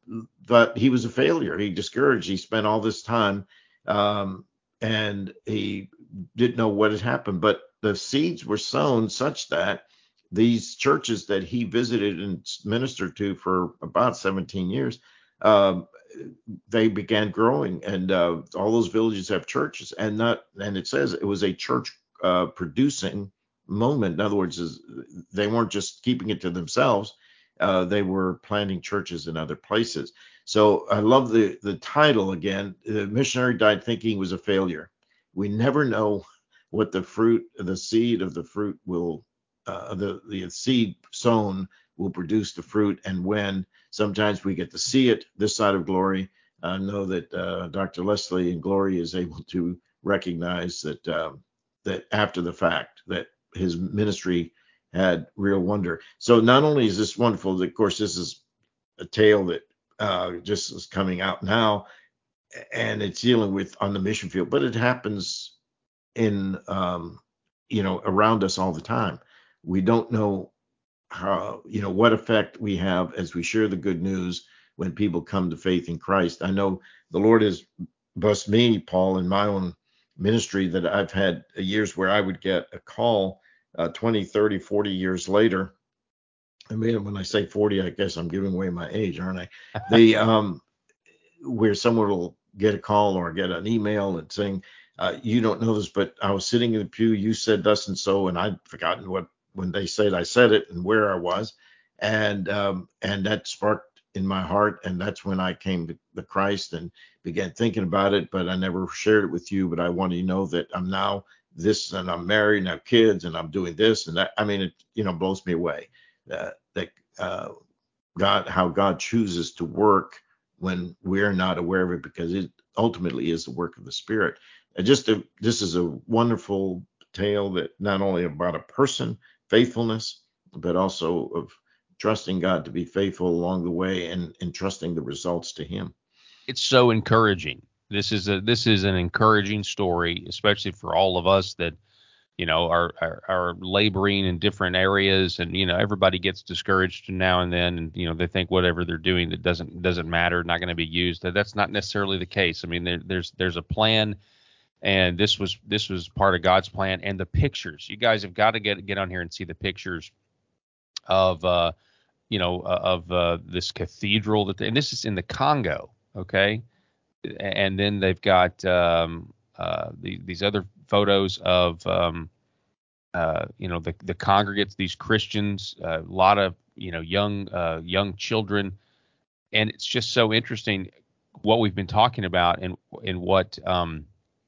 but he was a failure. He discouraged. He spent all this time, um, and he didn't know what had happened. But the seeds were sown such that these churches that he visited and ministered to for about seventeen years, um, they began growing, and uh, all those villages have churches, and not, and it says it was a church uh, producing moment. In other words, is they weren't just keeping it to themselves; uh, they were planting churches in other places. So I love the the title again. The missionary died thinking he was a failure. We never know what the fruit, the seed of the fruit will, uh, the the seed sown will produce the fruit, and when. Sometimes we get to see it this side of glory. I know that uh, Doctor Leslie in glory is able to recognize that um, that after the fact that his ministry had real wonder. So not only is this wonderful, of course, this is a tale that uh, just is coming out now, and it's dealing with on the mission field, but it happens in um, you know around us all the time. We don't know how, you know, what effect we have as we share the good news when people come to faith in Christ. I know the Lord has blessed me, Paul, in my own ministry, that I've had years where I would get a call uh, twenty, thirty, forty years later. I mean, when I say forty, I guess I'm giving away my age, aren't I? The um, where someone will get a call or get an email and saying, uh, you don't know this, but I was sitting in the pew, you said thus and so, and I'd forgotten what, when they said I said it and where I was. And um, and that sparked in my heart. And that's when I came to the Christ and began thinking about it, but I never shared it with you. But I want you to know that I'm now this, and I'm married and I have kids and I'm doing this and that. I mean, it, you know, blows me away that, that uh, God, how God chooses to work when we're not aware of it, because it ultimately is the work of the Spirit. And just a, this is a wonderful tale that not only about a person, faithfulness, but also of trusting God to be faithful along the way, and, and trusting the results to Him. It's so encouraging. This is a this is an encouraging story, especially for all of us that, you know, are, are are laboring in different areas, and you know, everybody gets discouraged now and then, and you know, they think whatever they're doing that doesn't doesn't matter, not going to be used. That that's not necessarily the case. I mean, there, there's there's a plan, and this was this was part of God's plan. And the pictures, you guys have got to get get on here and see the pictures of uh you know uh, of uh, this cathedral that, they, and this is in the Congo, okay, and then they've got um uh the, these other photos of um uh, you know, the the congregates, these Christians, a uh, lot of, you know, young uh, young children, and it's just so interesting what we've been talking about, and and what um,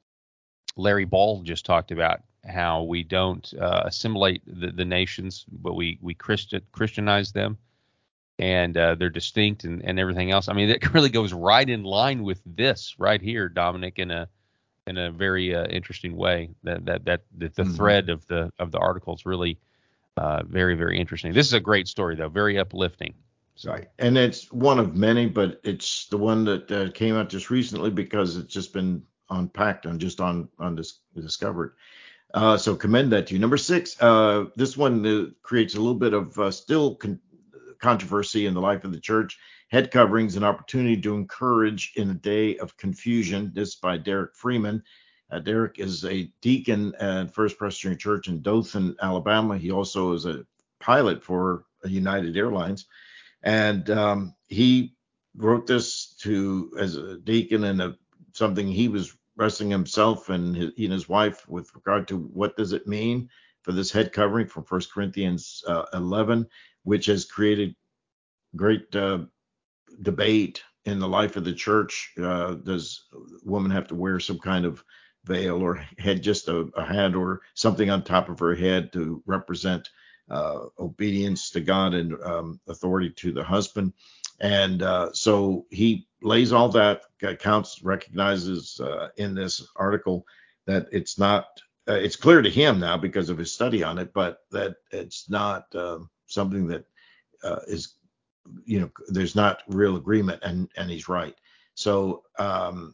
Larry Ball just talked about, how we don't uh, assimilate the, the nations, but we we Christian Christianize them, and uh, they're distinct, and, and everything else. I mean, it really goes right in line with this right here, Dominic, in a in a very uh, interesting way. That that that, that the mm-hmm. thread of the of the article is really uh, very very interesting. This is a great story, though, very uplifting. So. Right, and it's one of many, but it's the one that uh, came out just recently because it's just been unpacked and just on on this discovered. Uh, so commend that to you. Number six, uh, this one uh, creates a little bit of uh, still con- controversy in the life of the church. Head coverings, an opportunity to encourage in a day of confusion. This by Derek Freeman. Uh, Derek is a deacon at First Presbyterian Church in Dothan, Alabama. He also is a pilot for United Airlines, and um, he wrote this to as a deacon and a, something he was wrestling himself and his, he and his wife with regard to what does it mean for this head covering from First Corinthians uh, eleven, which has created great uh, debate in the life of the church. Uh, does a woman have to wear some kind of veil or head, just a, a hat or something on top of her head to represent uh, obedience to God and um, authority to the husband? And uh, so he lays all that counts, recognizes uh, in this article that it's not, uh, it's clear to him now because of his study on it, but that it's not uh, something that uh, is, you know, there's not real agreement, and and he's right. So um,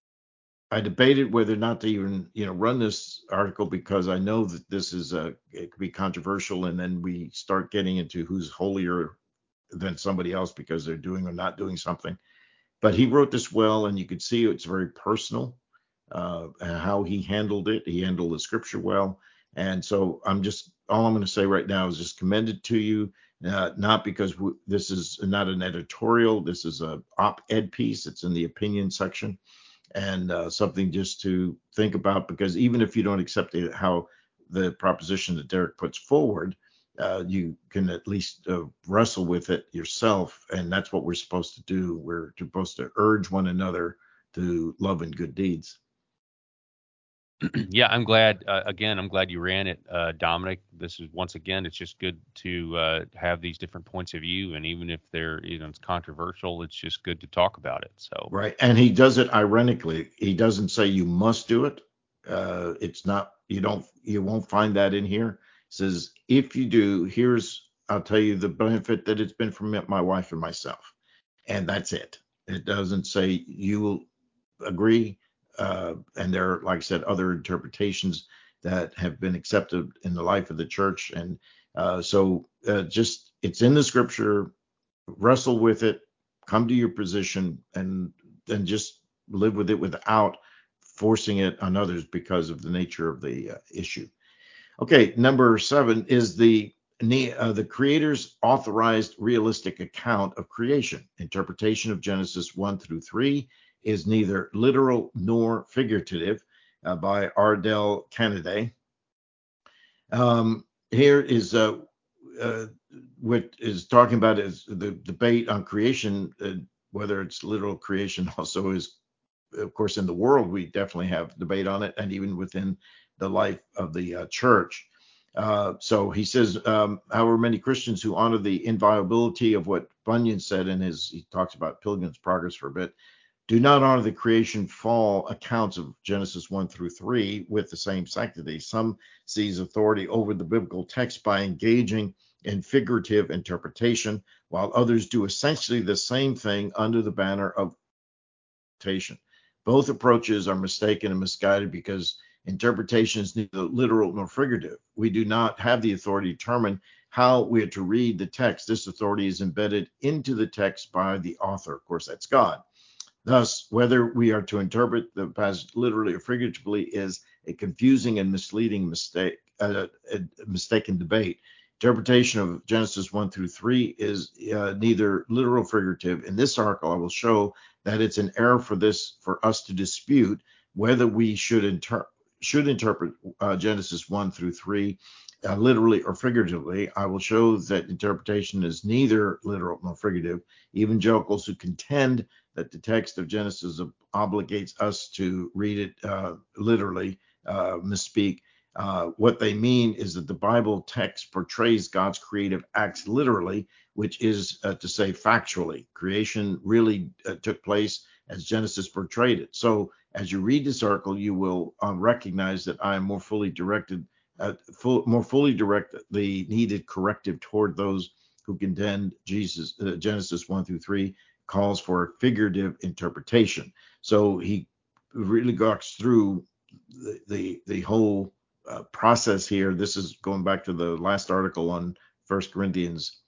I debated whether or not to even, you know, run this article because I know that this is a, it could be controversial, and then we start getting into who's holier than somebody else because they're doing or not doing something. But he wrote this well, and you could see it's very personal, uh, and how he handled it. He handled the scripture well. And so I'm just, all I'm going to say right now is just commend it to you, uh, not because w- this is not an editorial. This is a op-ed piece. It's in the opinion section, and uh, something just to think about, because even if you don't accept it, how the proposition that Derek puts forward, uh, you can at least uh, wrestle with it yourself. And that's what we're supposed to do. We're supposed to urge one another to love and good deeds. Yeah, I'm glad. Uh, again, I'm glad you ran it, uh, Dominic. This is once again, it's just good to uh, have these different points of view, and even if they're, you know, it's controversial, it's just good to talk about it. So Right. And he does it ironically. He doesn't say you must do it. Uh, it's not, you don't, you won't find that in here. He says, if you do, here's, I'll tell you the benefit that it's been for me, my wife and myself. And that's it. It doesn't say you will agree. Uh, and there are, like I said, other interpretations that have been accepted in the life of the church. And uh, so uh, just, it's in the scripture, wrestle with it, come to your position, and then just live with it without forcing it on others because of the nature of the uh, issue. Okay, number seven is the uh, the Creator's authorized realistic account of creation. Interpretation of Genesis one through three is neither literal nor figurative, uh, by Ardell Kennedy. Um, here is uh, uh, what is talking about is the debate on creation, uh, whether it's literal creation also is, of course, in the world, we definitely have debate on it, and even within the life of the uh, church. Uh, so he says, um, however, many Christians who honor the inviolability of what Bunyan said in his, he talks about Pilgrim's Progress for a bit, do not honor the creation fall accounts of Genesis one through three with the same sanctity. Some seize authority over the biblical text by engaging in figurative interpretation, while others do essentially the same thing under the banner of interpretation. Both approaches are mistaken and misguided because interpretation is neither literal nor figurative. We do not have the authority to determine how we are to read the text. This authority is embedded into the text by the author. Of course, that's God. Thus, whether we are to interpret the passage literally or figuratively is a confusing and misleading mistake, uh, a mistaken debate. Interpretation of Genesis one through three is uh, neither literal or figurative. In this article, I will show that it's an error for this for us to dispute whether we should inter- should interpret uh, Genesis one through three uh, literally or figuratively. I will show that interpretation is neither literal nor figurative. Evangelicals who contend that the text of Genesis obligates us to read it uh, literally uh, misspeak. Uh, what they mean is that the Bible text portrays God's creative acts literally, which is uh, to say factually. Creation really uh, took place as Genesis portrayed it. So as you read this article, you will uh, recognize that I am more fully directed, uh, full, more fully direct the needed corrective toward those who contend Jesus, uh, Genesis one through three calls for a figurative interpretation. So he really walks through the the, the whole uh, process here. This is going back to the last article on First Corinthians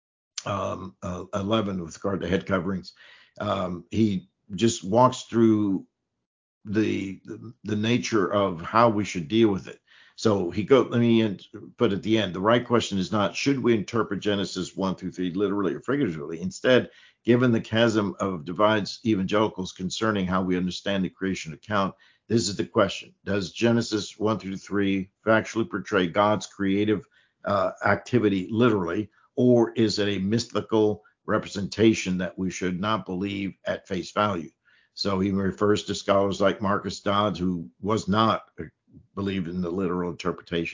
um, uh, eleven with regard to head coverings. Um, he just walks through the, the the nature of how we should deal with it. So he go. Let me put at the end. The right question is not should we interpret Genesis one through three literally or figuratively. Instead, given the chasm of divides evangelicals concerning how we understand the creation account, this is the question: does Genesis one through three factually portray God's creative uh, activity literally, or is it a mystical representation that we should not believe at face value? So he refers to scholars like Marcus Dodds, who was not believed in the literal interpretation.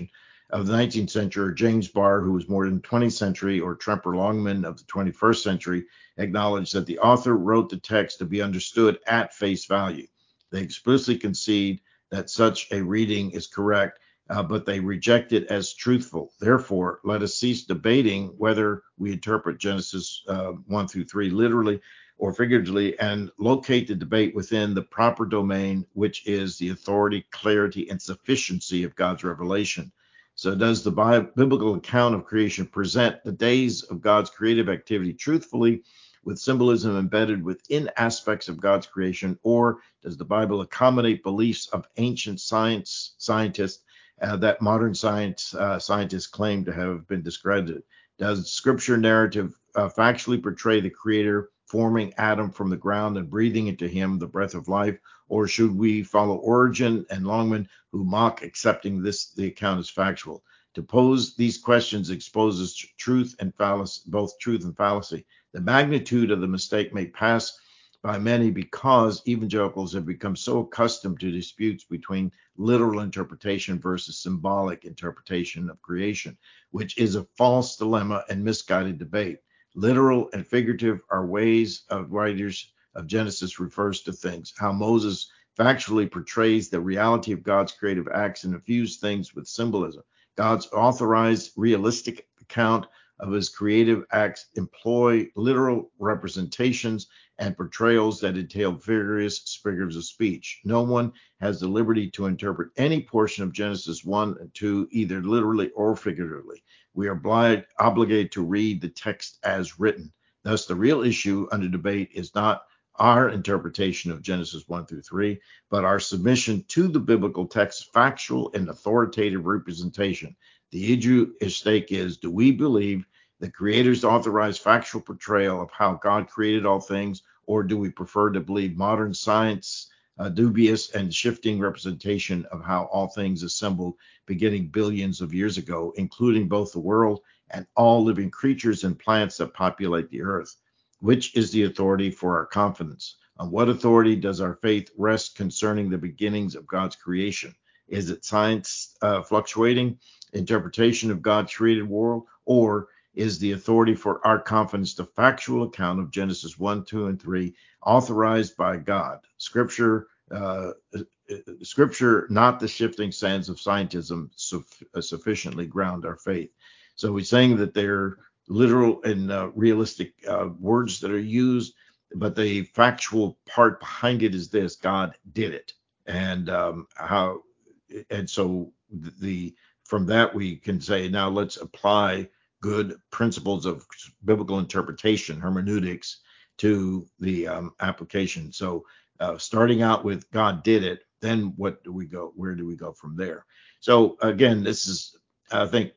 of the nineteenth century, or James Barr, who was more than twentieth century, or Tremper Longman of the twenty-first century, acknowledged that the author wrote the text to be understood at face value. They explicitly concede that such a reading is correct, uh, but they reject it as truthful. Therefore, let us cease debating whether we interpret Genesis uh, one through three literally or figuratively, and locate the debate within the proper domain, which is the authority, clarity, and sufficiency of God's revelation. So does the biblical account of creation present the days of God's creative activity truthfully, with symbolism embedded within aspects of God's creation, or does the Bible accommodate beliefs of ancient science scientists uh, that modern science uh, scientists claim to have been discredited? Does Scripture narrative uh, factually portray the Creator forming Adam from the ground and breathing into him the breath of life, or should we follow Origen and Longman, who mock accepting this the account as factual? To pose these questions exposes truth and fallacy, both truth and fallacy. The magnitude of the mistake may pass by many because evangelicals have become so accustomed to disputes between literal interpretation versus symbolic interpretation of creation, which is a false dilemma and misguided debate. Literal and figurative are ways of writers of Genesis refers to things. How Moses factually portrays the reality of God's creative acts and infuse things with symbolism. God's authorized, realistic account of his creative acts employ literal representations and portrayals that entail various figures of speech. No one has the liberty to interpret any portion of Genesis one and two either literally or figuratively. We are obliged, obligated to read the text as written. Thus, the real issue under debate is not our interpretation of Genesis one through three, but our submission to the biblical text, factual and authoritative representation. The issue at stake is, do we believe the Creator's authorized factual portrayal of how God created all things, or do we prefer to believe modern science, uh, dubious and shifting representation of how all things assembled beginning billions of years ago, including both the world and all living creatures and plants that populate the earth? Which is the authority for our confidence? On what authority does our faith rest concerning the beginnings of God's creation? Is it science uh, fluctuating interpretation of God's created world, or is the authority for our confidence the factual account of Genesis one, two, and three, authorized by God? Scripture, uh, Scripture, not the shifting sands of scientism, su- sufficiently ground our faith. So he's saying that they're literal and uh, realistic uh, words that are used, but the factual part behind it is this: God did it, and um, how, and so the from that we can say, now let's apply good principles of biblical interpretation, hermeneutics, to the um, application. So uh, starting out with God did it, then what do we go? Where do we go from there? So again, this is, I think,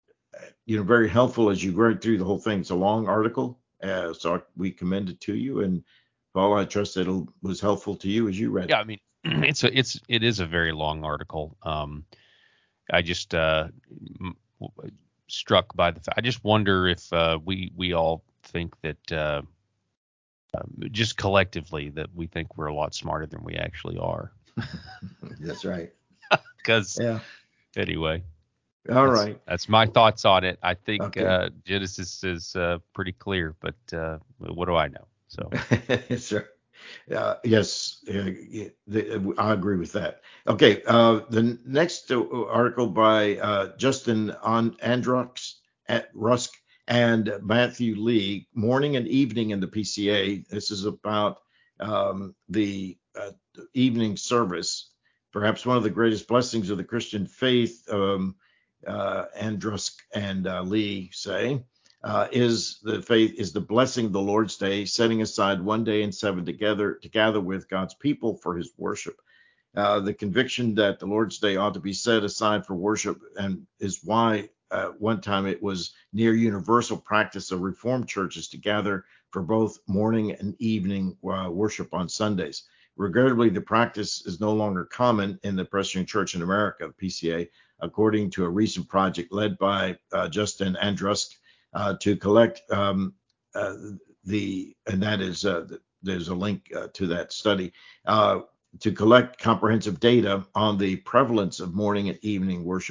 you know, very helpful as you read through the whole thing. It's a long article, uh, so we commend it to you. And Paul, I trust that it was helpful to you as you read it. Yeah, I mean, it's a it's it is a very long article. Um, I just uh, m- struck by the fact. I just wonder if uh, we we all think that uh, um, just collectively that we think we're a lot smarter than we actually are. That's right. Because Yeah. anyway. All That's, right. that's my thoughts on it. I think Okay. uh, Genesis is uh, pretty clear, but uh, what do I know? So That's right. Uh, yes, uh, the, I agree with that. Okay, uh, the next article by uh, Justin Androx at Rusk and Matthew Lee, Morning and Evening in the P C A. This is about um, the uh, evening service, perhaps one of the greatest blessings of the Christian faith, um, uh, Andrusk and uh, Lee say. Uh, is the faith is the blessing of the Lord's Day, setting aside one day in seven together to gather with God's people for his worship. Uh, the conviction that the Lord's Day ought to be set aside for worship, and is why uh, one time it was near universal practice of Reformed churches to gather for both morning and evening uh, worship on Sundays. Regrettably, the practice is no longer common in the Presbyterian Church in America, P C A, according to a recent project led by uh, Justin Andrusk, Uh, to collect um, uh, the, and that is, uh, there's a link uh, to that study, uh, to collect comprehensive data on the prevalence of morning and evening worship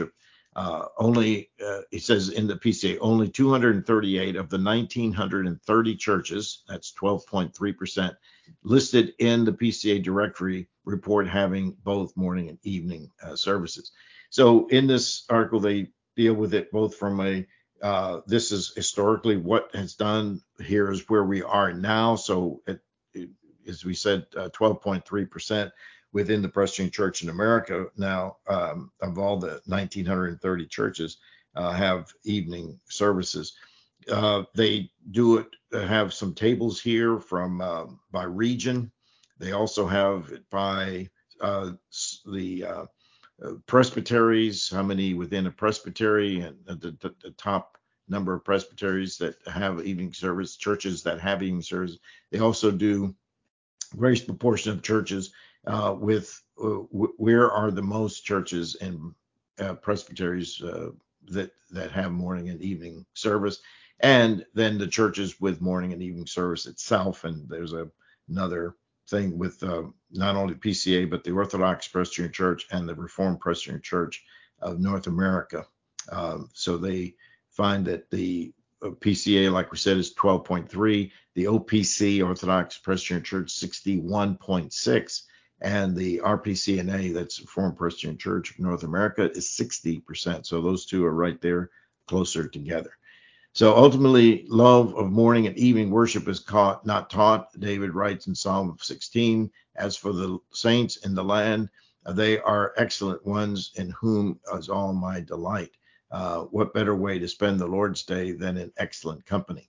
Uh, only, uh, it says in the P C A, only two hundred thirty-eight of the one thousand nine hundred thirty churches, that's twelve point three percent, listed in the P C A directory report having both morning and evening uh, services. So in this article, they deal with it both from a, uh, this is historically what has done, here is where we are now. So it, it, as we said, uh, twelve point three percent within the Presbyterian Church in America now, um, of all the one thousand nine hundred thirty churches, uh, have evening services. Uh, they do it, uh, have some tables here from uh, by region. They also have it by uh, the uh, uh, presbyteries, how many within a presbytery, and the, the, the top number of presbyteries that have evening service, churches that have evening service. They also do great proportion of churches uh, with uh, w- where are the most churches and uh, presbyteries uh, that that have morning and evening service, and then the churches with morning and evening service itself. And there's a, another thing with uh, not only P C A but the Orthodox Presbyterian Church and the Reformed Presbyterian Church of North America. Um, so they find that the uh, P C A, like we said, is twelve point three. The O P C, Orthodox Presbyterian Church, sixty-one point six, and the R P C N A, that's Reformed Presbyterian Church of North America, is sixty percent. So those two are right there, closer together. So ultimately, love of morning and evening worship is caught, not taught. David writes in Psalm sixteen, as for the saints in the land, they are excellent ones in whom is all my delight. Uh, what better way to spend the Lord's day than in excellent company?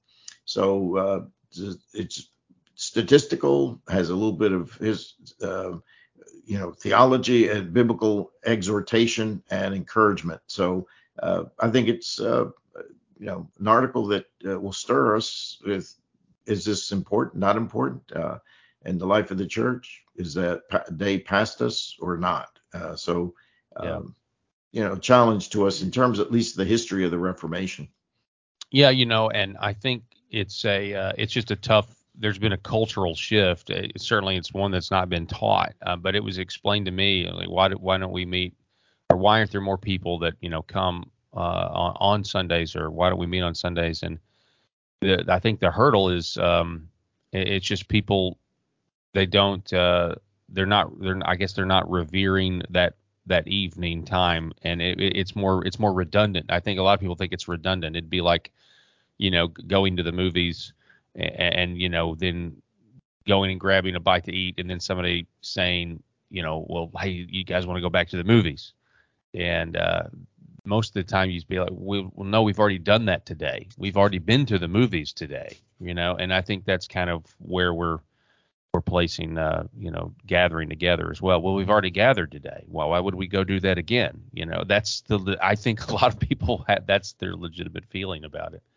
So uh, it's statistical, has a little bit of his, uh, you know, theology and biblical exhortation and encouragement. So uh, I think it's, uh, you know, an article that uh, will stir us with, is this important, not important, uh, in the life of the church? Is that pa- day past us or not? Uh, so, um, Yeah. you know, challenge to us in terms, at least the history of the Reformation. Yeah, you know, and I think it's a uh, it's just a tough. There's been a cultural shift. It, certainly, it's one that's not been taught, uh, but it was explained to me, like, why do, why don't we meet, or why aren't there more people that, you know, come uh, on, on Sundays, or why don't we meet on Sundays? And the, I think the hurdle is, um, it, it's just people, they don't uh, they're not they're I guess they're not revering that that evening time, and it, it, it's more it's more redundant. I think a lot of people think it's redundant. It'd be like, you know, going to the movies and, and, you know, then going and grabbing a bite to eat, and then somebody saying, you know, well, hey, you guys want to go back to the movies? And uh, most of the time you'd be like, well, no, we've already done that today. We've already been to the movies today, you know, and I think that's kind of where we're we're placing, uh, you know, gathering together as well. Well, we've already gathered today. Well, why would we go do that again? You know, that's the, I think a lot of people have, that's their legitimate feeling about it.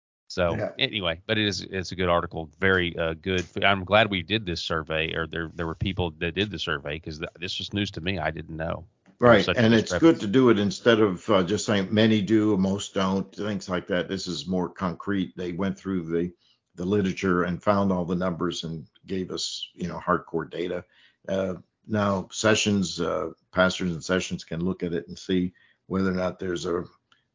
So Yeah. anyway, but it is it's a good article, very uh, good. I'm glad we did this survey, or there there were people that did the survey, because th- this was news to me. I didn't know there was Right. such a And it's good discrepancy. to do it instead of uh, just saying many do, most don't, things like that. This is more concrete. They went through the the literature and found all the numbers and gave us, you know, hardcore data. Uh, now sessions, uh, pastors and sessions can look at it and see whether or not there's a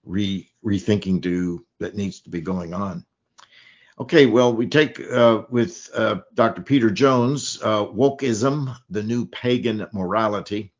re rethinking do that needs to be going on. Okay, well, we take uh, with uh, Doctor Peter Jones, uh, Wokeism, the New Pagan Morality.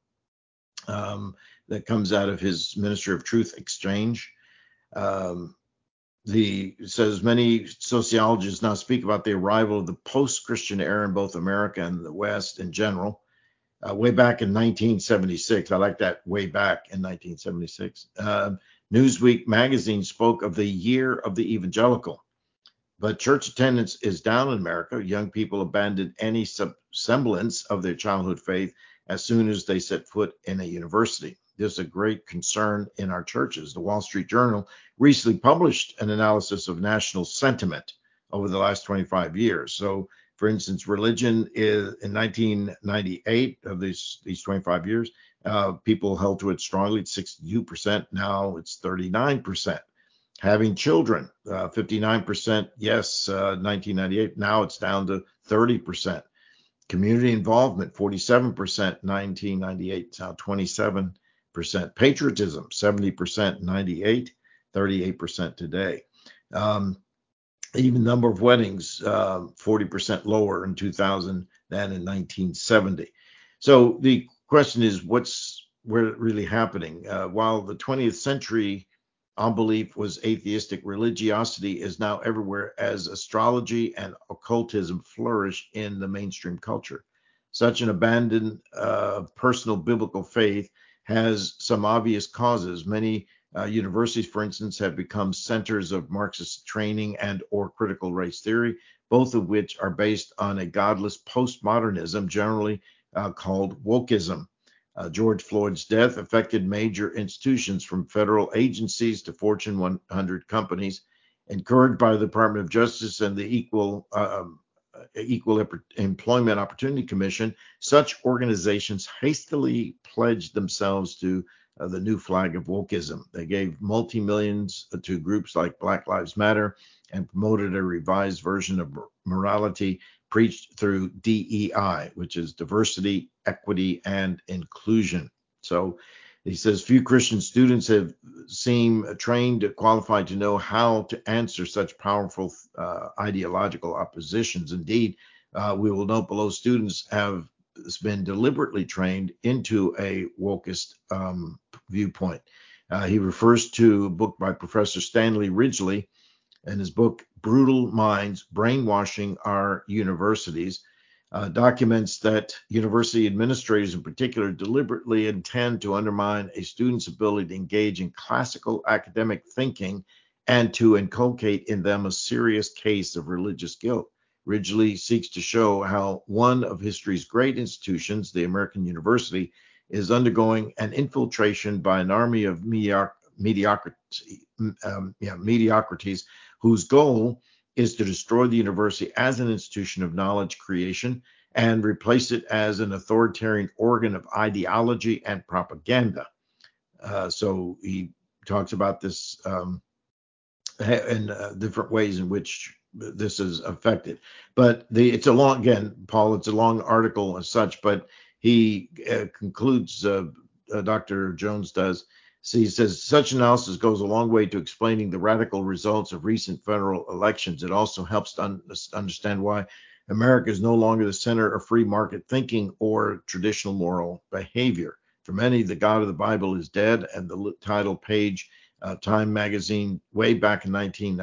Um, that comes out of his Ministry of Truth Exchange. Um, the it says many sociologists now speak about the arrival of the post-Christian era in both America and the West in general. Uh, way back in nineteen seventy-six, I like that. Way back in nineteen seventy-six, uh, Newsweek magazine spoke of the year of the evangelical. But church attendance is down in America. Young people abandon any sub- semblance of their childhood faith as soon as they set foot in a university. There's a great concern in our churches. The Wall Street Journal recently published an analysis of national sentiment over the last twenty-five years. So, for instance, religion is in nineteen ninety-eight, of these these twenty-five years, uh, people held to it strongly at sixty-two percent. Now it's thirty-nine percent. Having children, uh, fifty-nine percent, yes, uh, nineteen ninety-eight. Now it's down to thirty percent. Community involvement, forty-seven percent, nineteen ninety-eight, now twenty-seven. percent. Patriotism, seventy percent, ninety-eight, thirty-eight percent today. Um, even number of weddings, uh, forty percent lower in two thousand than in nineteen seventy. So the question is, what's where really happening? Uh, while the twentieth century unbelief was atheistic, religiosity is now everywhere as astrology and occultism flourish in the mainstream culture. Such an abandon of uh, personal biblical faith has some obvious causes. Many uh, universities, for instance, have become centers of Marxist training and or critical race theory, both of which are based on a godless postmodernism, generally uh, called wokeism. Uh, George Floyd's death affected major institutions from federal agencies to Fortune one hundred companies. Encouraged by the Department of Justice and the Equal uh, Equal Employment Opportunity Commission, such organizations hastily pledged themselves to uh, the new flag of wokeism. They gave multi-millions to groups like Black Lives Matter and promoted a revised version of morality preached through D E I, which is diversity, equity, and inclusion. So he says few Christian students have seemed trained, qualified to know how to answer such powerful uh, ideological oppositions. Indeed, uh, we will note below students have been deliberately trained into a wokeist um, viewpoint. Uh, he refers to a book by Professor Stanley Ridgely in his book, Brutal Minds, Brainwashing Our Universities, uh, documents that university administrators in particular deliberately intend to undermine a student's ability to engage in classical academic thinking and to inculcate in them a serious case of religious guilt. Ridgely seeks to show how one of history's great institutions, the American University, is undergoing an infiltration by an army of medioc- mediocrity, um, yeah, mediocrities whose goal is to destroy the university as an institution of knowledge creation and replace it as an authoritarian organ of ideology and propaganda. Uh, so he talks about this um, in uh, different ways in which this is affected. But the, it's a long, again, Paul, it's a long article as such, but he uh, concludes, uh, uh, Doctor Jones does, so he says, such analysis goes a long way to explaining the radical results of recent federal elections. It also helps to un- understand why America is no longer the center of free market thinking or traditional moral behavior. For many, the God of the Bible is dead, and the title page, uh, Time magazine, way back in nineteen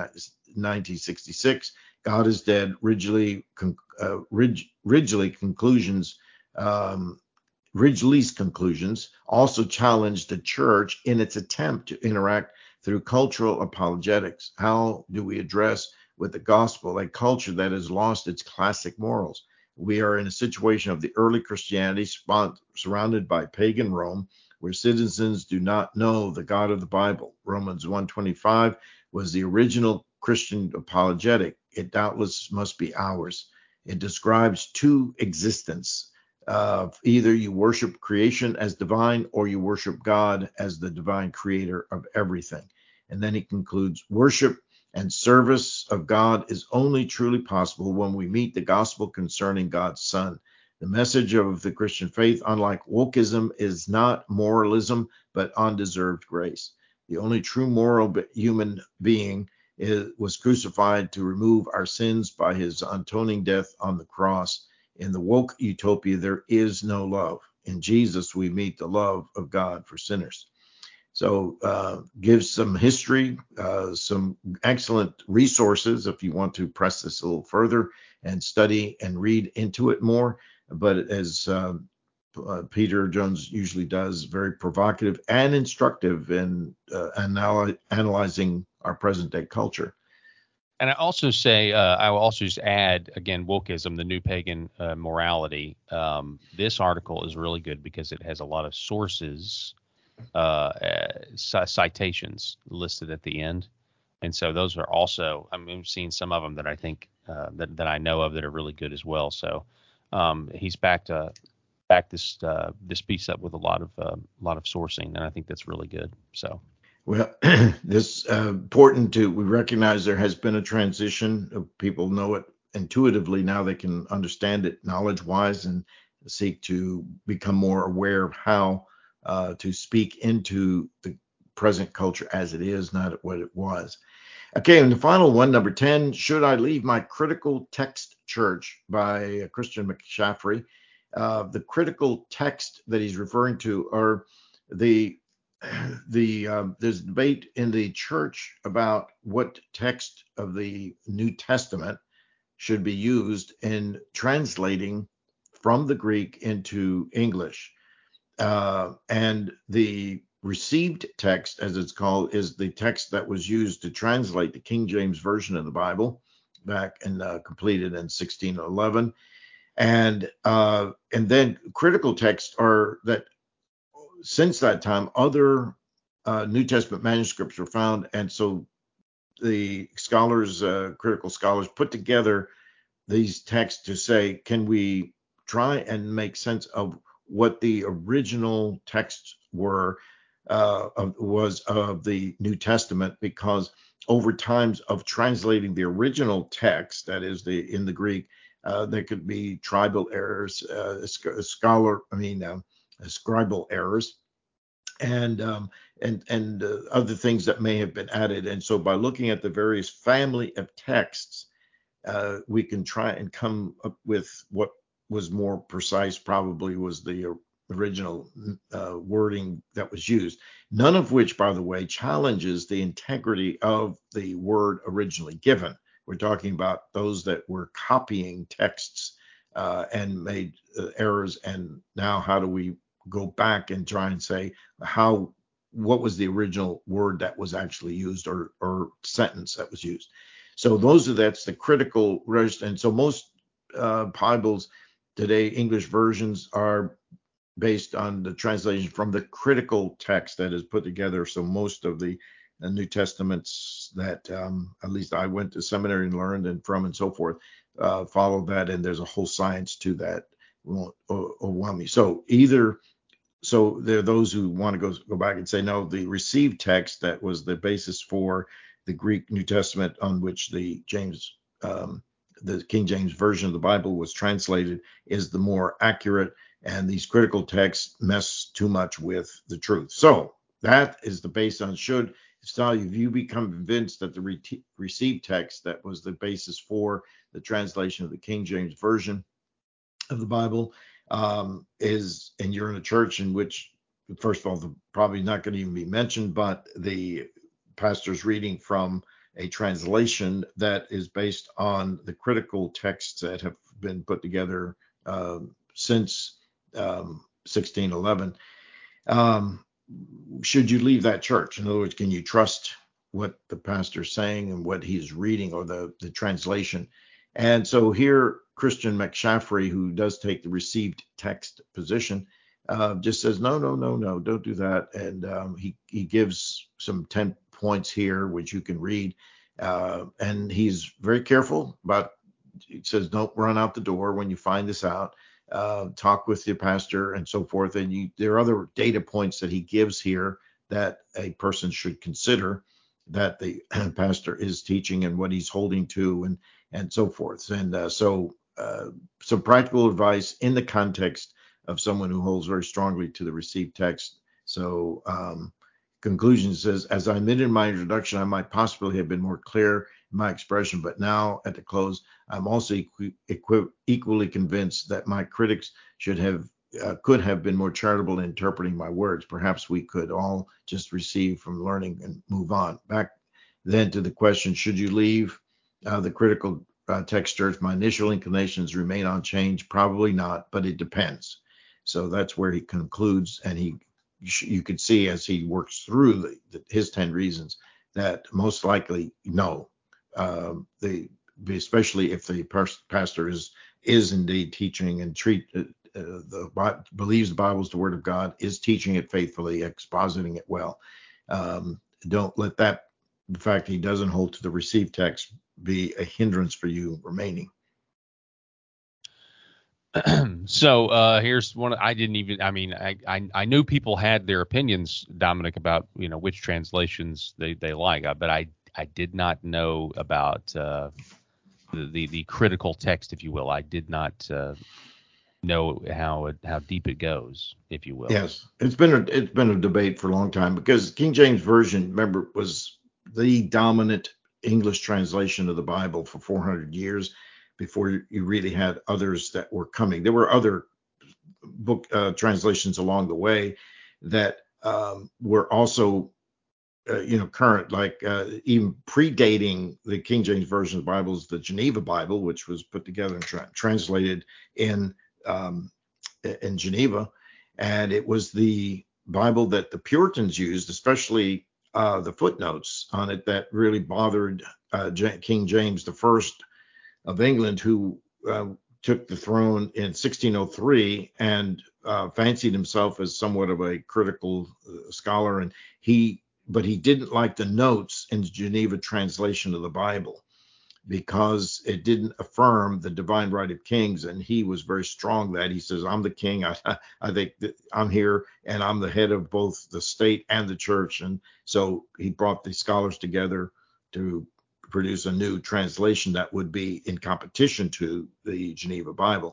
sixty-six, God is dead, Ridgely, uh, Ridge, Ridgely conclusions, um, Ridgely's conclusions also challenged the church in its attempt to interact through cultural apologetics. How do we address with the gospel a culture that has lost its classic morals? We are in a situation of the early Christianity spot, surrounded by pagan Rome, where citizens do not know the God of the Bible. Romans one twenty-five was the original Christian apologetic. It doubtless must be ours. It describes two existence. Uh, either you worship creation as divine or you worship God as the divine creator of everything. And then he concludes, worship and service of God is only truly possible when we meet the gospel concerning God's Son. The message of the Christian faith, unlike wokeism, is not moralism, but undeserved grace. The only true moral human being is, was crucified to remove our sins by his atoning death on the cross. In the woke utopia, there is no love. In Jesus, we meet the love of God for sinners. So uh, gives some history, uh, some excellent resources if you want to press this a little further and study and read into it more. But as uh, uh, Peter Jones usually does, very provocative and instructive in uh, anal- analyzing our present day culture. And I also say, uh, I will also just add, again, wokeism, the new pagan uh, morality. Um, this article is really good because it has a lot of sources, uh, uh, citations listed at the end. And so those are also, I mean, I've seen some of them that I think uh, that, that I know of that are really good as well. So um, he's backed uh, backed this uh, this piece up with a lot of uh, lot of sourcing, and I think that's really good. So. Well, this uh, important to we recognize there has been a transition. People know it intuitively now; they can understand it knowledge-wise and seek to become more aware of how uh, to speak into the present culture as it is, not what it was. Okay, and the final one, number ten, Should I Leave My Critical Text Church by Christian McShaffrey. Uh, the critical text that he's referring to are the the um, there's debate in the church about what text of the New Testament should be used in translating from the Greek into English. Uh, and the received text, as it's called, is the text that was used to translate the King James Version of the Bible back and uh, completed in sixteen eleven. And uh, and then critical texts are that since that time, other uh, New Testament manuscripts were found. And so the scholars, uh, critical scholars, put together these texts to say, can we try and make sense of what the original texts were, uh, of, was of the New Testament? Because over times of translating the original text, that is the in the Greek, uh, there could be tribal errors, uh, scholar, I mean, uh, scribal errors, and um, and and uh, other things that may have been added. And so by looking at the various family of texts, uh, we can try and come up with what was more precise, probably was the original uh, wording that was used. None of which, by the way, challenges the integrity of the word originally given. We're talking about those that were copying texts uh, and made uh, errors. And now how do we go back and try and say how, what was the original word that was actually used, or, or sentence that was used? So those are, that's the critical register. And so most uh, Bibles today, English versions, are based on the translation from the critical text that is put together. So most of the, the New Testaments that um, at least I went to seminary and learned and from and so forth uh, follow that. And there's a whole science to that. Won't overwhelm me. So either so there are those who want to go go back and say, no, the received text that was the basis for the Greek New Testament on which the James, um, the King James Version of the Bible was translated, is the more accurate, and these critical texts mess too much with the truth. So that is the base on should. So if you become convinced that the re- received text that was the basis for the translation of the King James Version of the Bible um, is, and you're in a church in which, first of all, the, probably not going to even be mentioned, but the pastor's reading from a translation that is based on the critical texts that have been put together uh, since um, sixteen eleven. Um, should you leave that church? In other words, can you trust what the pastor's saying and what he's reading, or the, the translation? And so here, Christian McShaffrey, who does take the received text position, uh, just says, no, no, no, no, don't do that. And um, he, he gives some ten points here, which you can read. Uh, and he's very careful about, he says, don't run out the door when you find this out. Uh, talk with your pastor and so forth. And you, there are other data points that he gives here that a person should consider that the pastor is teaching and what he's holding to, and and so forth. And uh, so uh, some practical advice in the context of someone who holds very strongly to the received text. So um, conclusion says, as I admitted in my introduction, I might possibly have been more clear in my expression, but now at the close, I'm also equi- equi- equally convinced that my critics should have uh, could have been more charitable in interpreting my words. Perhaps we could all just receive from learning and move on. Back then to the question, should you leave uh, the critical uh, text church? My initial inclinations remain unchanged. Probably not, but it depends. So that's where he concludes, and he you could see as he works through the, the, his ten reasons that most likely no. Uh, the especially if the pastor is is indeed teaching and treat uh, the believes the Bible is the Word of God, is teaching it faithfully, expositing it well. Um, don't let that, the fact he doesn't hold to the received text, be a hindrance for you remaining. So uh, here's one. I didn't even. I mean, I, I I knew people had their opinions, Dominic, about you know which translations they they like, but I I did not know about uh, the, the the critical text, if you will. I did not uh, know how it, how deep it goes, if you will. Yes, it's been a it's been a debate for a long time because King James Version, remember, was the dominant English translation of the Bible for four hundred years before you really had others that were coming. There were other book uh, translations along the way that um, were also uh, you know current, like uh, even predating the King James Version of the Bible is the Geneva Bible, which was put together and tra- translated in um, in Geneva. And it was the Bible that the Puritans used, especially uh, the footnotes on it, that really bothered uh, J- King James the First of England, who uh, took the throne in sixteen oh three and uh, fancied himself as somewhat of a critical uh, scholar. And he, but he didn't like the notes in the Geneva translation of the Bible, because it didn't affirm the divine right of kings. And he was very strong that he says, I'm the king. I, I think that I'm here and I'm the head of both the state and the church. And so he brought the scholars together to produce a new translation that would be in competition to the Geneva Bible.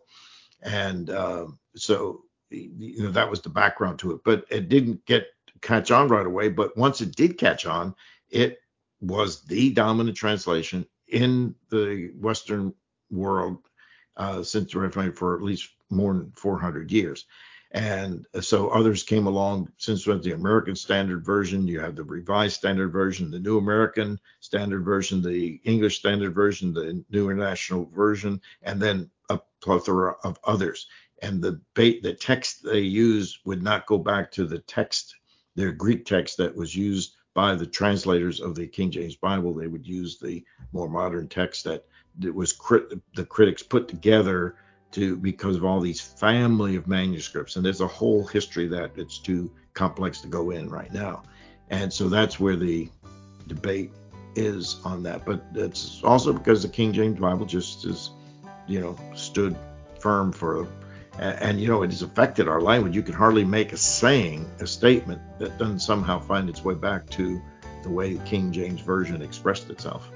And uh, so, you know, that was the background to it, but it didn't get catch on right away. But once it did catch on, it was the dominant translation in the Western world uh, since the Reformation for at least more than four hundred years. And so others came along since the American Standard Version. You have the Revised Standard Version, the New American Standard Version, the English Standard Version, the New International Version, and then a plethora of others. And the the text they used would not go back to the text, their Greek text that was used by the translators of the King James Bible. They would use the more modern text that, that was crit- the critics put together to because of all these family of manuscripts. And there's a whole history that it's too complex to go in right now. And so that's where the debate is on that. But it's also because the King James Bible just is, you know, stood firm for, and, and you know, it has affected our language. You can hardly make a saying, a statement that doesn't somehow find its way back to the way the King James Version expressed itself.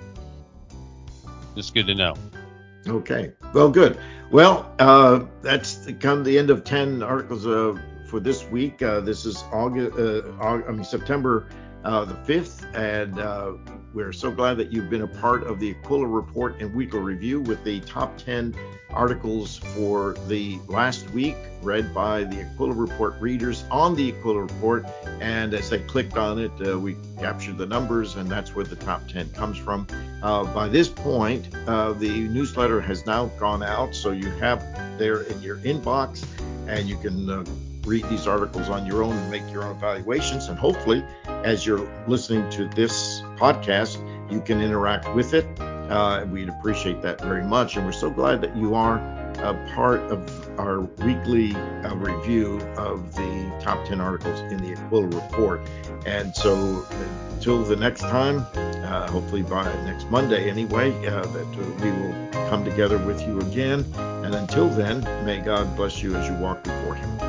It's good to know. Okay, well, good. Well, uh, that's come the end of ten articles uh, for this week. Uh, this is August, uh, August, I mean September uh, the fifth, and uh, we're so glad that you've been a part of the Aquila Report and Weekly Review with the top ten articles for the last week, read by the Aquila Report readers on the Aquila Report. And as they clicked on it, uh, we captured the numbers, and that's where the top ten comes from. Uh, by this point, uh, the newsletter has now gone out, so you have there in your inbox, and you can uh, read these articles on your own and make your own evaluations. And hopefully, as you're listening to this podcast, you can interact with it. Uh, we'd appreciate that very much. And we're so glad that you are a part of our weekly uh, review of the top ten articles in the Aquila Report. And so until the next time, uh, hopefully by next Monday anyway, uh, that uh, we will come together with you again. And until then, may God bless you as you walk before him.